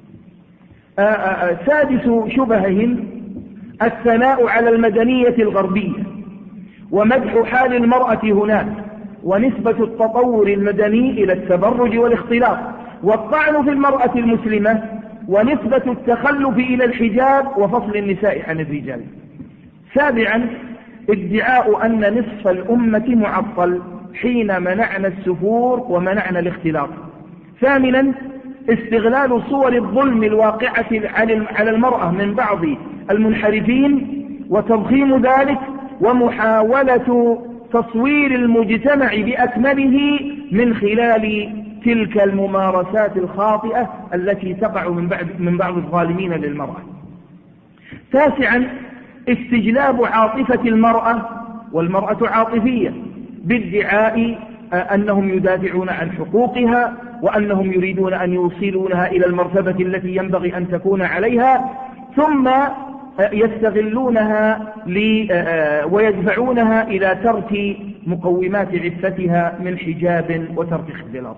سادس شبههم الثناء على المدنية الغربية ومدح حال المرأة هناك، ونسبة التطور المدني إلى التبرج والاختلاط، والطعن في المرأة المسلمة، ونسبة التخلف إلى الحجاب وفصل النساء عن الرجال. سابعا ادعاء أن نصف الأمة معطل حين منعنا السفور ومنعنا الاختلاط. ثامنا استغلال صور الظلم الواقعة على المرأة من بعض المنحرفين وتضخيم ذلك، ومحاولة تصوير المجتمع بأكمله من خلال تلك الممارسات الخاطئة التي تقع من بعض الظالمين للمرأة. تاسعا استجلاب عاطفة المرأة، والمرأة عاطفية، بادعاء أنهم يدافعون عن حقوقها وأنهم يريدون أن يوصلونها إلى المرتبة التي ينبغي أن تكون عليها، ثم يستغلونها ويدفعونها إلى ترك مقومات عفتها من حجاب وترك اختلاط.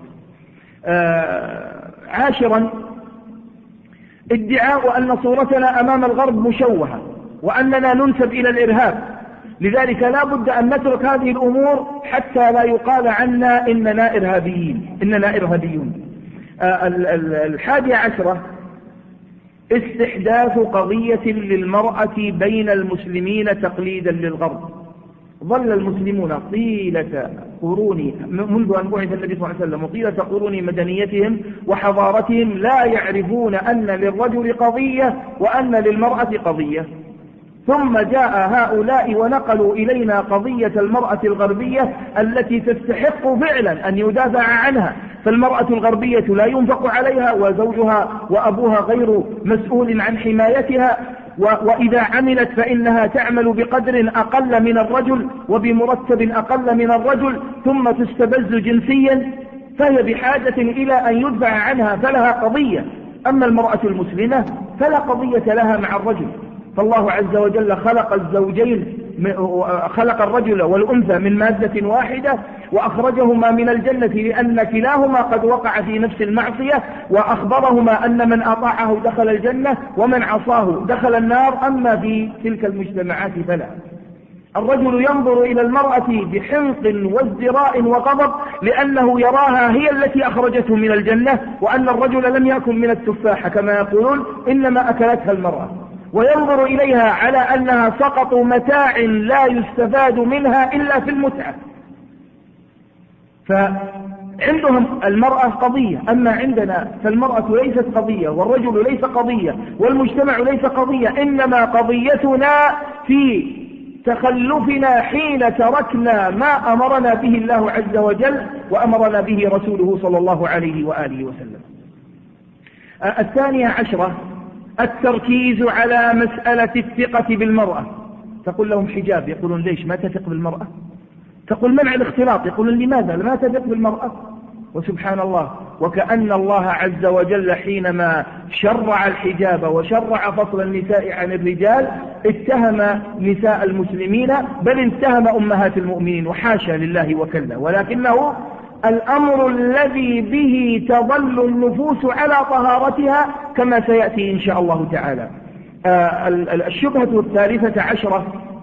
عاشرا ادعاء أن صورتنا أمام الغرب مشوهة وأننا ننسب إلى الإرهاب، لذلك لا بد أن نترك هذه الأمور حتى لا يقال عنا إننا إرهابيون. 11 استحداث قضية للمرأة بين المسلمين تقليدا للغرب. ظل المسلمون طيلة قرون منذ أن بعث النبي صلى الله عليه وسلم وطيلة قرون مدنيتهم وحضارتهم لا يعرفون أن للرجل قضية وأن للمرأة قضية، ثم جاء هؤلاء ونقلوا إلينا قضية المرأة الغربية التي تستحق فعلا أن يدافع عنها. فالمرأة الغربية لا ينفق عليها وزوجها وأبوها غير مسؤول عن حمايتها، وإذا عملت فإنها تعمل بقدر أقل من الرجل وبمرتب أقل من الرجل، ثم تستبز جنسيا، فهي بحاجة إلى أن يدفع عنها فلها قضية. أما المرأة المسلمة فلا قضية لها مع الرجل، فالله عز وجل خلق الزوجين، خلق الرجل والأنثى من مادة واحدة وأخرجهما من الجنة لأن كلاهما قد وقع في نفس المعصية، وأخبرهما أن من أطاعه دخل الجنة ومن عصاه دخل النار، أما في تلك المجتمعات فلا. الرجل ينظر إلى المرأة بحنق وازدراء وغضب لأنه يراها هي التي أخرجته من الجنة، وأن الرجل لم يأكل من التفاحة كما يقولون، إنما أكلتها المرأة، وينظر إليها على أنها سقط متاع لا يستفاد منها إلا في المتعة. فعندهم المرأة قضية، أما عندنا فالمرأة ليست قضية، والرجل ليس قضية، والمجتمع ليس قضية، إنما قضيتنا في تخلفنا حين تركنا ما أمرنا به الله عز وجل وأمرنا به رسوله صلى الله عليه وآله وسلم. 12 التركيز على مسألة الثقة بالمرأة. تقول لهم حجاب، يقولون ليش ما تثق بالمرأة؟ تقول منع الاختلاط، يقولون لماذا لا تثق بالمرأة؟ وسبحان الله، وكأن الله عز وجل حينما شرع الحجاب وشرع فصل النساء عن الرجال اتهم نساء المسلمين، بل اتهم أمهات المؤمنين، وحاشا لله وكلا، ولكنه الأمر الذي به تظل النفوس على طهارتها كما سيأتي إن شاء الله تعالى. الشبهة 13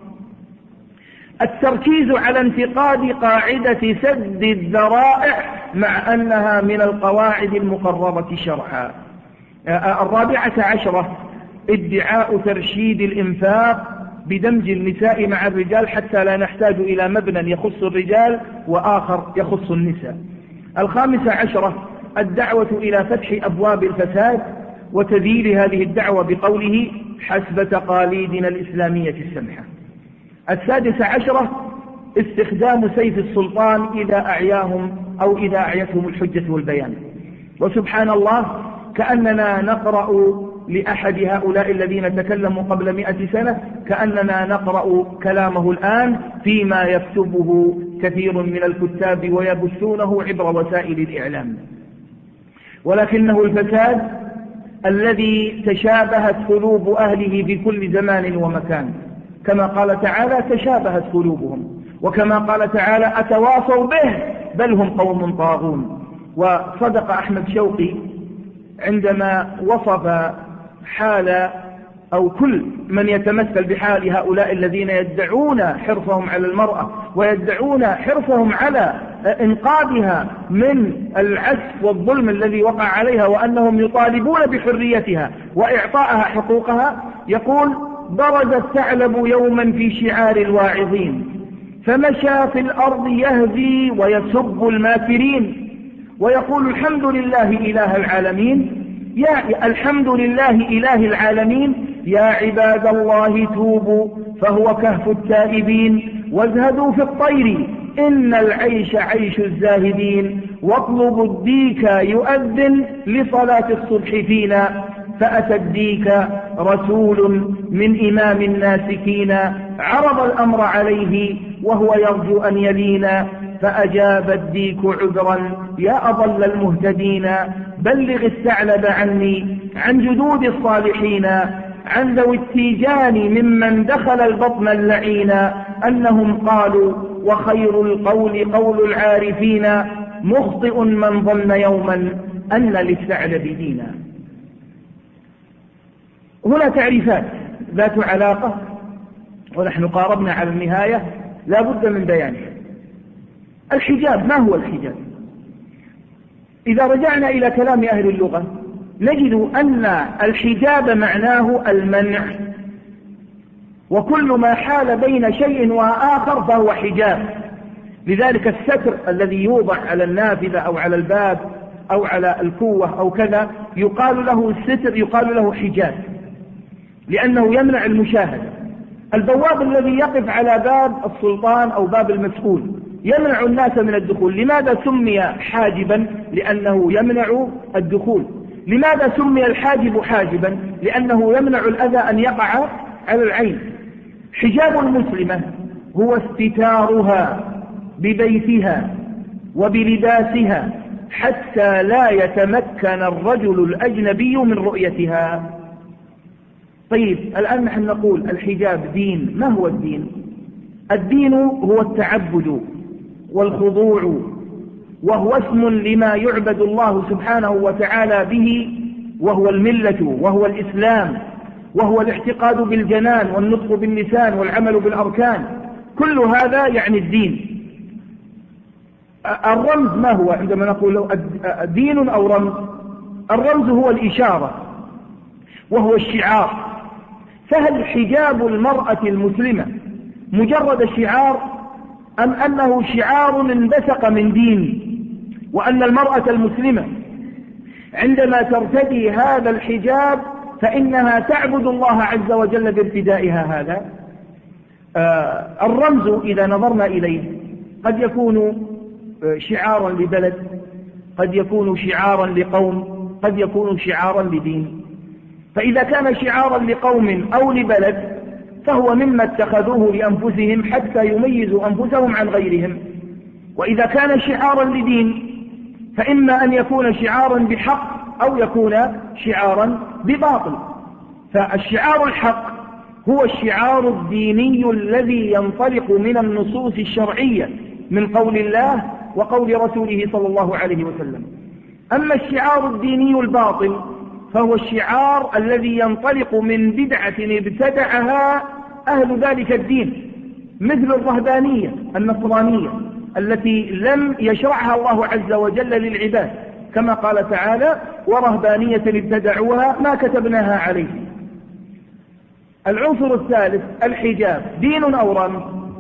التركيز على انتقاد قاعدة سد الذرائع مع أنها من القواعد المقررة شرعا. 14 ادعاء ترشيد الإنفاق بدمج النساء مع الرجال حتى لا نحتاج إلى مبنى يخص الرجال وآخر يخص النساء. 15 الدعوة إلى فتح أبواب الفساد وتذييل هذه الدعوة بقوله حسب تقاليدنا الإسلامية السمحة. 16 استخدام سيف السلطان إذا أعياهم أو إذا أعيتهم الحجة والبيان. وسبحان الله، كأننا نقرأ لأحد هؤلاء الذين تكلموا قبل 100 سنة، كأننا نقرأ كلامه الآن فيما يكتبه كثير من الكتاب ويبثونه عبر وسائل الإعلام. ولكنه الفساد الذي تشابهت قلوب أهله في كل زمان ومكان، كما قال تعالى تشابهت قلوبهم، وكما قال تعالى أتواصوا به بل هم قوم طاغون. وصدق أحمد شوقي عندما وصف حال أو كل من يتمثل بحال هؤلاء الذين يدعون حرصهم على المرأة ويدعون حرصهم على إنقاذها من العسف والظلم الذي وقع عليها، وأنهم يطالبون بحريتها وإعطائها حقوقها. يقول برز الثعلب يوما في شعار الواعظين، فمشى في الأرض يهذي ويسب الماكرين، ويقول الحمد لله إله العالمين، الحمد لله إله العالمين، يا عباد الله توبوا فهو كهف التائبين، وازهدوا في الطير إن العيش عيش الزاهدين، واطلبوا الديك يؤذن لصلاة الصبح فينا، فأتى الديك رسول من إمام الناسكين، عرض الأمر عليه وهو يرجو أن يلينا، فأجاب الديك عذرا يا أضل المهتدين، بلغ الثعلب عني عن جدود الصالحين، عن ذوي التيجان ممن دخل البطن اللعين، أنهم قالوا وخير القول قول العارفين، مخطئ من ظن يوما أن للثعلب دينا. هنا تعريفات ذات علاقة، ونحن قاربنا على النهاية لا بد من بيانها. الحجاب، ما هو الحجاب؟ إذا رجعنا إلى كلام أهل اللغة نجد أن الحجاب معناه المنع، وكل ما حال بين شيء وآخر فهو حجاب. لذلك الستر الذي يوضع على النافذة أو على الباب أو على الكوة أو كذا يقال له الستر، يقال له حجاب، لأنه يمنع المشاهدة. البواب الذي يقف على باب السلطان أو باب المسؤول يمنع الناس من الدخول. لماذا سمي حاجبا؟ لأنه يمنع الدخول. لماذا سمي الحاجب حاجبا؟ لأنه يمنع الأذى أن يقع على العين. حجاب المسلمة هو استتارها ببيتها وبلباسها حتى لا يتمكن الرجل الأجنبي من رؤيتها. طيب الآن نحن نقول الحجاب دين. ما هو الدين؟ الدين هو التعبد والخضوع، وهو اسم لما يعبد الله سبحانه وتعالى به، وهو الملة، وهو الإسلام، وهو الاعتقاد بالجنان والنطق باللسان والعمل بالأركان. كل هذا يعني الدين. الرمز ما هو عندما نقول دين أو رمز؟ الرمز هو الإشارة وهو الشعار. فهل حجاب المرأة المسلمة مجرد شعار، أم أنه شعار انبثق من دين، وأن المرأة المسلمة عندما ترتدي هذا الحجاب فإنها تعبد الله عز وجل بارتدائها هذا؟ الرمز إذا نظرنا إليه قد يكون شعارا لبلد، قد يكون شعارا لقوم، قد يكون شعارا لدين. فإذا كان شعارا لقوم أو لبلد فهو مما اتخذوه لأنفسهم حتى يميزوا أنفسهم عن غيرهم. وإذا كان شعارا لدين فإما أن يكون شعارا بحق أو يكون شعارا بباطل. فالشعار الحق هو الشعار الديني الذي ينطلق من النصوص الشرعية من قول الله وقول رسوله صلى الله عليه وسلم. أما الشعار الديني الباطل فهو الشعار الذي ينطلق من بدعة ابتدعها أهل ذلك الدين، مثل الرهبانية النصرانية التي لم يشرعها الله عز وجل للعباد، كما قال تعالى: ورهبانية ابتدعوها ما كتبناها عليهم. العنصر الثالث الحجاب، دين أو رمز؟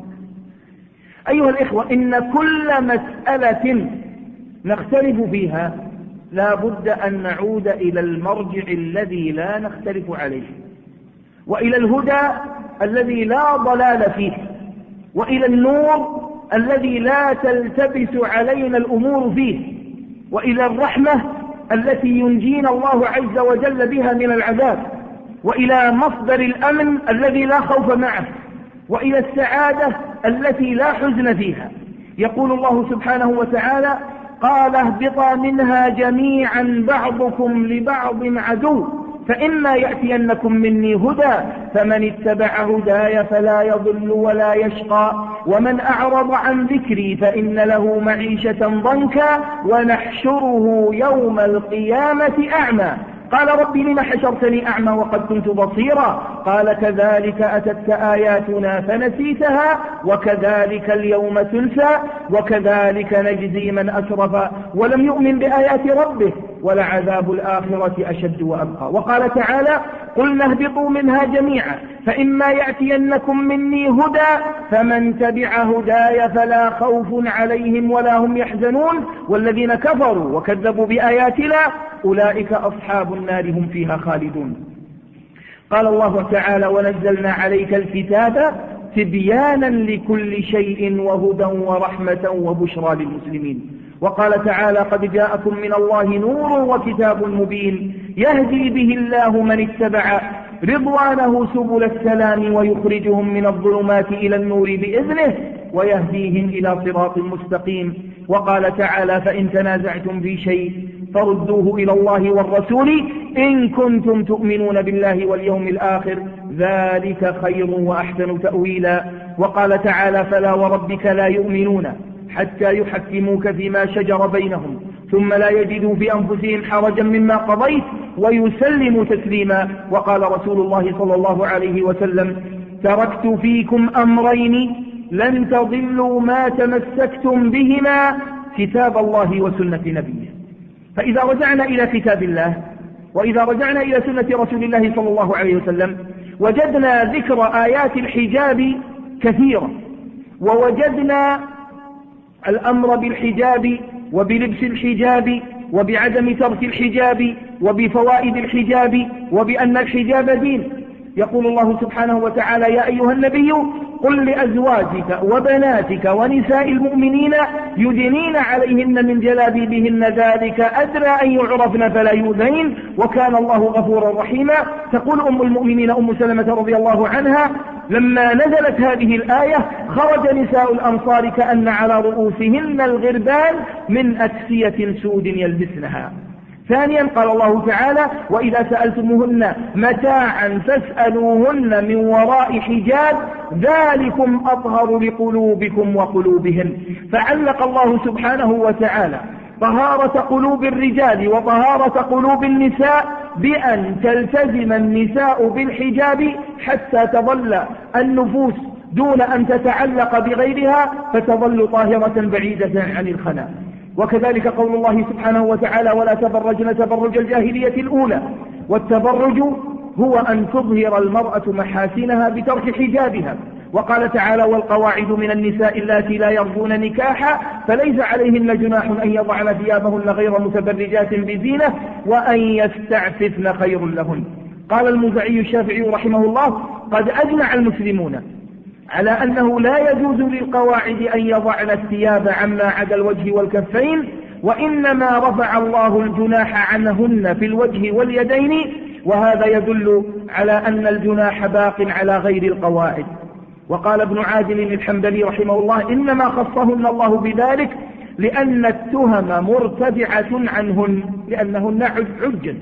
أيها الإخوة، إن كل مسألة نختلف فيها لا بد أن نعود إلى المرجع الذي لا نختلف عليه، وإلى الهدى الذي لا ضلال فيه، وإلى النور الذي لا تلتبس علينا الأمور فيه، وإلى الرحمة التي ينجينا الله عز وجل بها من العذاب، وإلى مصدر الأمن الذي لا خوف معه، وإلى السعادة التي لا حزن فيها. يقول الله سبحانه وتعالى: قال اهبطا منها جميعا بعضكم لبعض عدو فإما يأتينكم مني هدى فمن اتبع هداي فلا يضل ولا يشقى ومن أعرض عن ذكري فإن له معيشة ضنكا ونحشره يوم القيامة أعمى. قال رب لم حشرتني أعمى وقد كنت بصيرا؟ قال كذلك أتتك آياتنا فنسيتها وكذلك اليوم تنسى وكذلك نجزي من أسرف ولم يؤمن بآيات ربه ولعذاب الآخرة أشد وأبقى. وقال تعالى: قلنا اهبطوا منها جميعا فإما يأتينكم مني هدى فمن تبع هداي فلا خوف عليهم ولا هم يحزنون والذين كفروا وكذبوا بآياتنا أولئك أصحاب النار هم فيها خالدون. قال الله تعالى: ونزلنا عليك الكتاب تبيانا لكل شيء وهدى ورحمة وبشرى للمسلمين. وقال تعالى: قد جاءكم من الله نور وكتاب مبين يهدي به الله من اتبع رضوانه سبل السلام ويخرجهم من الظلمات إلى النور بإذنه ويهديهم إلى صراط مستقيم. وقال تعالى: فإن تنازعتم في شيء فردوه إلى الله والرسول إن كنتم تؤمنون بالله واليوم الآخر ذلك خير وأحسن تأويلا. وقال تعالى: فلا وربك لا يؤمنون حتى يحكموك فيما شجر بينهم ثم لا يجدوا في أنفسهم حرجا مما قضيت ويسلموا تسليما. وقال رسول الله صلى الله عليه وسلم: تركت فيكم أمرين لن تضلوا ما تمسكتم بهما كتاب الله وسنة نبيه. فإذا رجعنا إلى كتاب الله وإذا رجعنا إلى سنة رسول الله صلى الله عليه وسلم وجدنا ذكر آيات الحجاب كثيرة، ووجدنا الأمر بالحجاب وبلبس الحجاب وبعدم ترك الحجاب وبفوائد الحجاب وبأن الحجاب دين. يقول الله سبحانه وتعالى: يا أيها النبي قل لأزواجك وبناتك ونساء المؤمنين يدنين عليهن من جلابيبهن ذلك أدنى أن يعرفن فلا يؤذين وكان الله غفورا رحيما. تقول أم المؤمنين أم سلمة رضي الله عنها: لما نزلت هذه الآية خرج نساء الأنصار كأن على رؤوسهن الغربان من أكسية سود يلبسنها. ثانيا قال الله تعالى: وإذا سألتموهن متاعا فاسألوهن من وراء حجاب ذلكم أطهر لقلوبكم وقلوبهن. فعلق الله سبحانه وتعالى طهارة قلوب الرجال وطهارة قلوب النساء بأن تلتزم النساء بالحجاب حتى تظل النفوس دون أن تتعلق بغيرها فتظل طاهرة بعيدة عن الخنا. وكذلك قول الله سبحانه وتعالى ولا تبرجن تبرج الجاهلية الأولى، والتبرج هو أن تظهر المرأة محاسنها بترك حجابها. وقال تعالى والقواعد من النساء اللاتي لا يرجون نكاحا فليس عليهن جناح أن يضعن ثيابهن غير متبرجات بزينة وأن يستعففن خير لهن. قال المزعي الشافعي رحمه الله قد أجمع المسلمون على أنه لا يجوز للقواعد أن يضعن الثياب عما عدا الوجه والكفين، وإنما رفع الله الجناح عنهن في الوجه واليدين، وهذا يدل على أن الجناح باق على غير القواعد. وقال ابن عادل الحنبلي رحمه الله إنما خصهن الله بذلك لأن التهم مرتفعة عنهن لأنهن عجل،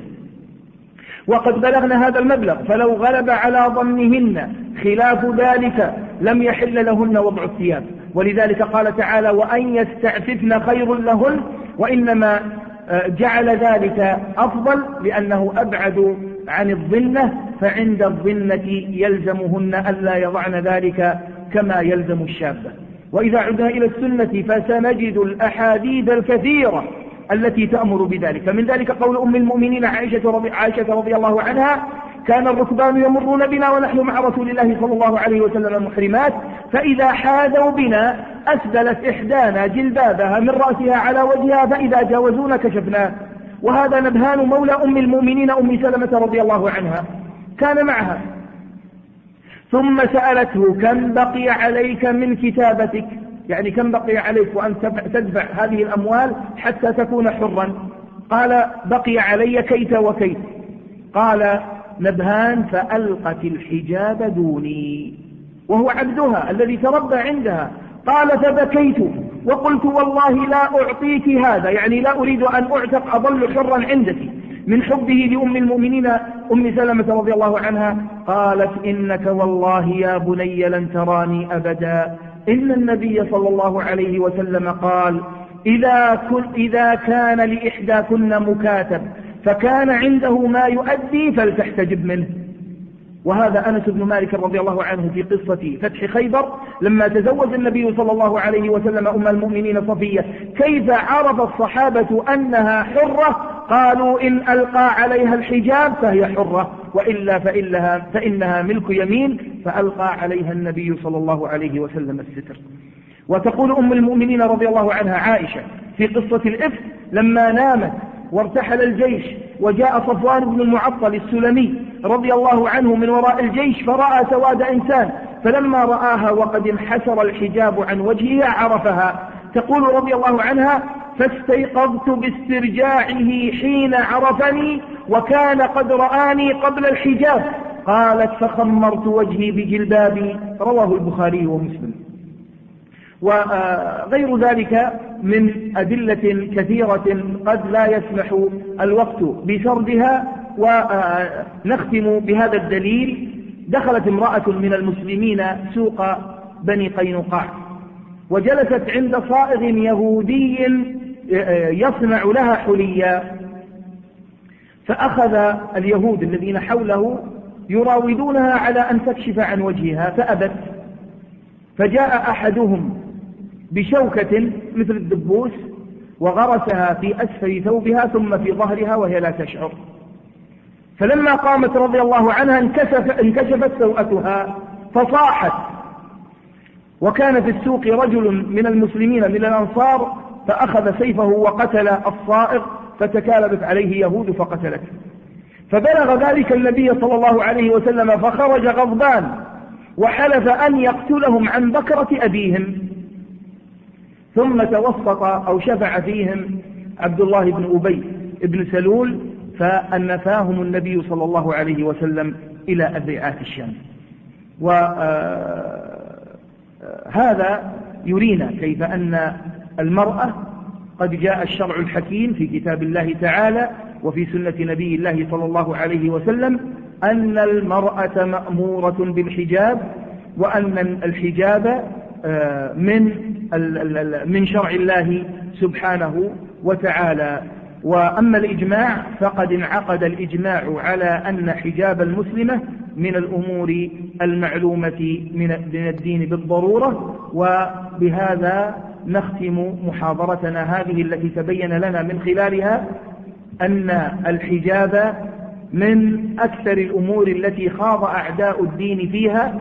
وقد بلغنا هذا المبلغ، فلو غلب على ظنهن خلاف ذلك لم يحل لهن وضع الثياب. ولذلك قال تعالى وأن يستعففن خير لهن، وإنما جعل ذلك أفضل لأنه أبعد عن الظنة، فعند الظنة يلزمهن ألا يضعن ذلك كما يلزم الشابة. وإذا عدنا إلى السنة فسنجد الأحاديث الكثيرة التي تأمر بذلك. فمن ذلك قول أم المؤمنين عائشة رضي الله عنها كان الركبان يمرون بنا ونحن مع رسول الله صلى الله عليه وسلم محرمات، فإذا حاذوا بنا أسدلت إحدانا جلبابها من رأسها على وجهها، فإذا جاوزونا كشفناه. وهذا نبهان مولى أم المؤمنين أم سلمة رضي الله عنها كان معها، ثم سألته كم بقي عليك من كتابتك، يعني كم بقي عليك وأن تدفع هذه الأموال حتى تكون حرا؟ قال بقي علي كيت وكيت. قال نبهان فألقت الحجاب دوني وهو عبدها الذي تربى عندها. قال فبكيت وقلت والله لا أعطيك هذا، يعني لا أريد أن أعتق أظل حرا عندك، من حبه لأم المؤمنين أم سلمة رضي الله عنها. قالت إنك والله يا بني لن تراني أبدا، إن النبي صلى الله عليه وسلم قال إذا كان لإحداكن مكاتب فكان عنده ما يؤدي فلتحتجب منه. وهذا أنس بن مالك رضي الله عنه في قصة فتح خيبر لما تزوج النبي صلى الله عليه وسلم أم المؤمنين صفية، كيف عرف الصحابة أنها حرة؟ قالوا إن ألقى عليها الحجاب فهي حرة، وإلا فإنها ملك يمين، فألقى عليها النبي صلى الله عليه وسلم الستر. وتقول أم المؤمنين رضي الله عنها عائشة في قصة الإفك لما نامت وارتحل الجيش وجاء صفوان بن المعطل السلمي رضي الله عنه من وراء الجيش فرأى سواد إنسان، فلما رآها وقد انحسر الحجاب عن وجهها عرفها. تقول رضي الله عنها فاستيقظت باسترجاعه حين عرفني وكان قد رآني قبل الحجاب. قالت فخمرت وجهي بجلبابي، رواه البخاري ومسلم. وغير ذلك من أدلة كثيرة قد لا يسمح الوقت بسردها، ونختم بهذا الدليل. دخلت امرأة من المسلمين سوق بني قينقاع وجلست عند صائغ يهودي يصنع لها حليا، فأخذ اليهود الذين حوله يراودونها على أن تكشف عن وجهها فأبت، فجاء أحدهم بشوكة مثل الدبوس وغرسها في أسفل ثوبها ثم في ظهرها وهي لا تشعر، فلما قامت رضي الله عنها انكشفت سوءتها فصاحت. وكان في السوق رجل من المسلمين من الأنصار فأخذ سيفه وقتل الصائغ، فتكالبت عليه يهود فقتلته، فبلغ ذلك النبي صلى الله عليه وسلم فخرج غضبان وحلف أن يقتلهم عن بكرة أبيهم، ثم توسط أو شفع فيهم عبد الله بن أبي بن سلول فأنفاهم النبي صلى الله عليه وسلم إلى أبيعات الشام. وهذا يرينا كيف أن المرأة قد جاء الشرع الحكيم في كتاب الله تعالى وفي سنة نبي الله صلى الله عليه وسلم أن المرأة مأمورة بالحجاب، وأن الحجاب من شرع الله سبحانه وتعالى. وأما الإجماع فقد انعقد الإجماع على أن حجاب المسلمة من الأمور المعلومة من الدين بالضرورة. وبهذا نختم محاضرتنا هذه التي تبين لنا من خلالها أن الحجاب من أكثر الأمور التي خاض أعداء الدين فيها،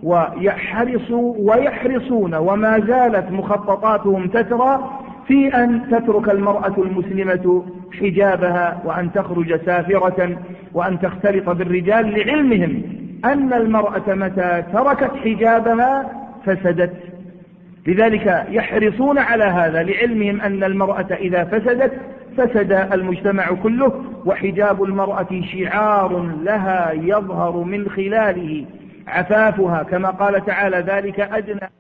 ويحرصون وما زالت مخططاتهم تترى في أن تترك المرأة المسلمة حجابها وأن تخرج سافرة وأن تختلط بالرجال، لعلمهم أن المرأة متى تركت حجابها فسدت. لذلك يحرصون على هذا، لعلمهم أن المرأة إذا فسدت فسد المجتمع كله. وحجاب المرأة شعار لها يظهر من خلاله عفافها، كما قال تعالى: ذلك أدنى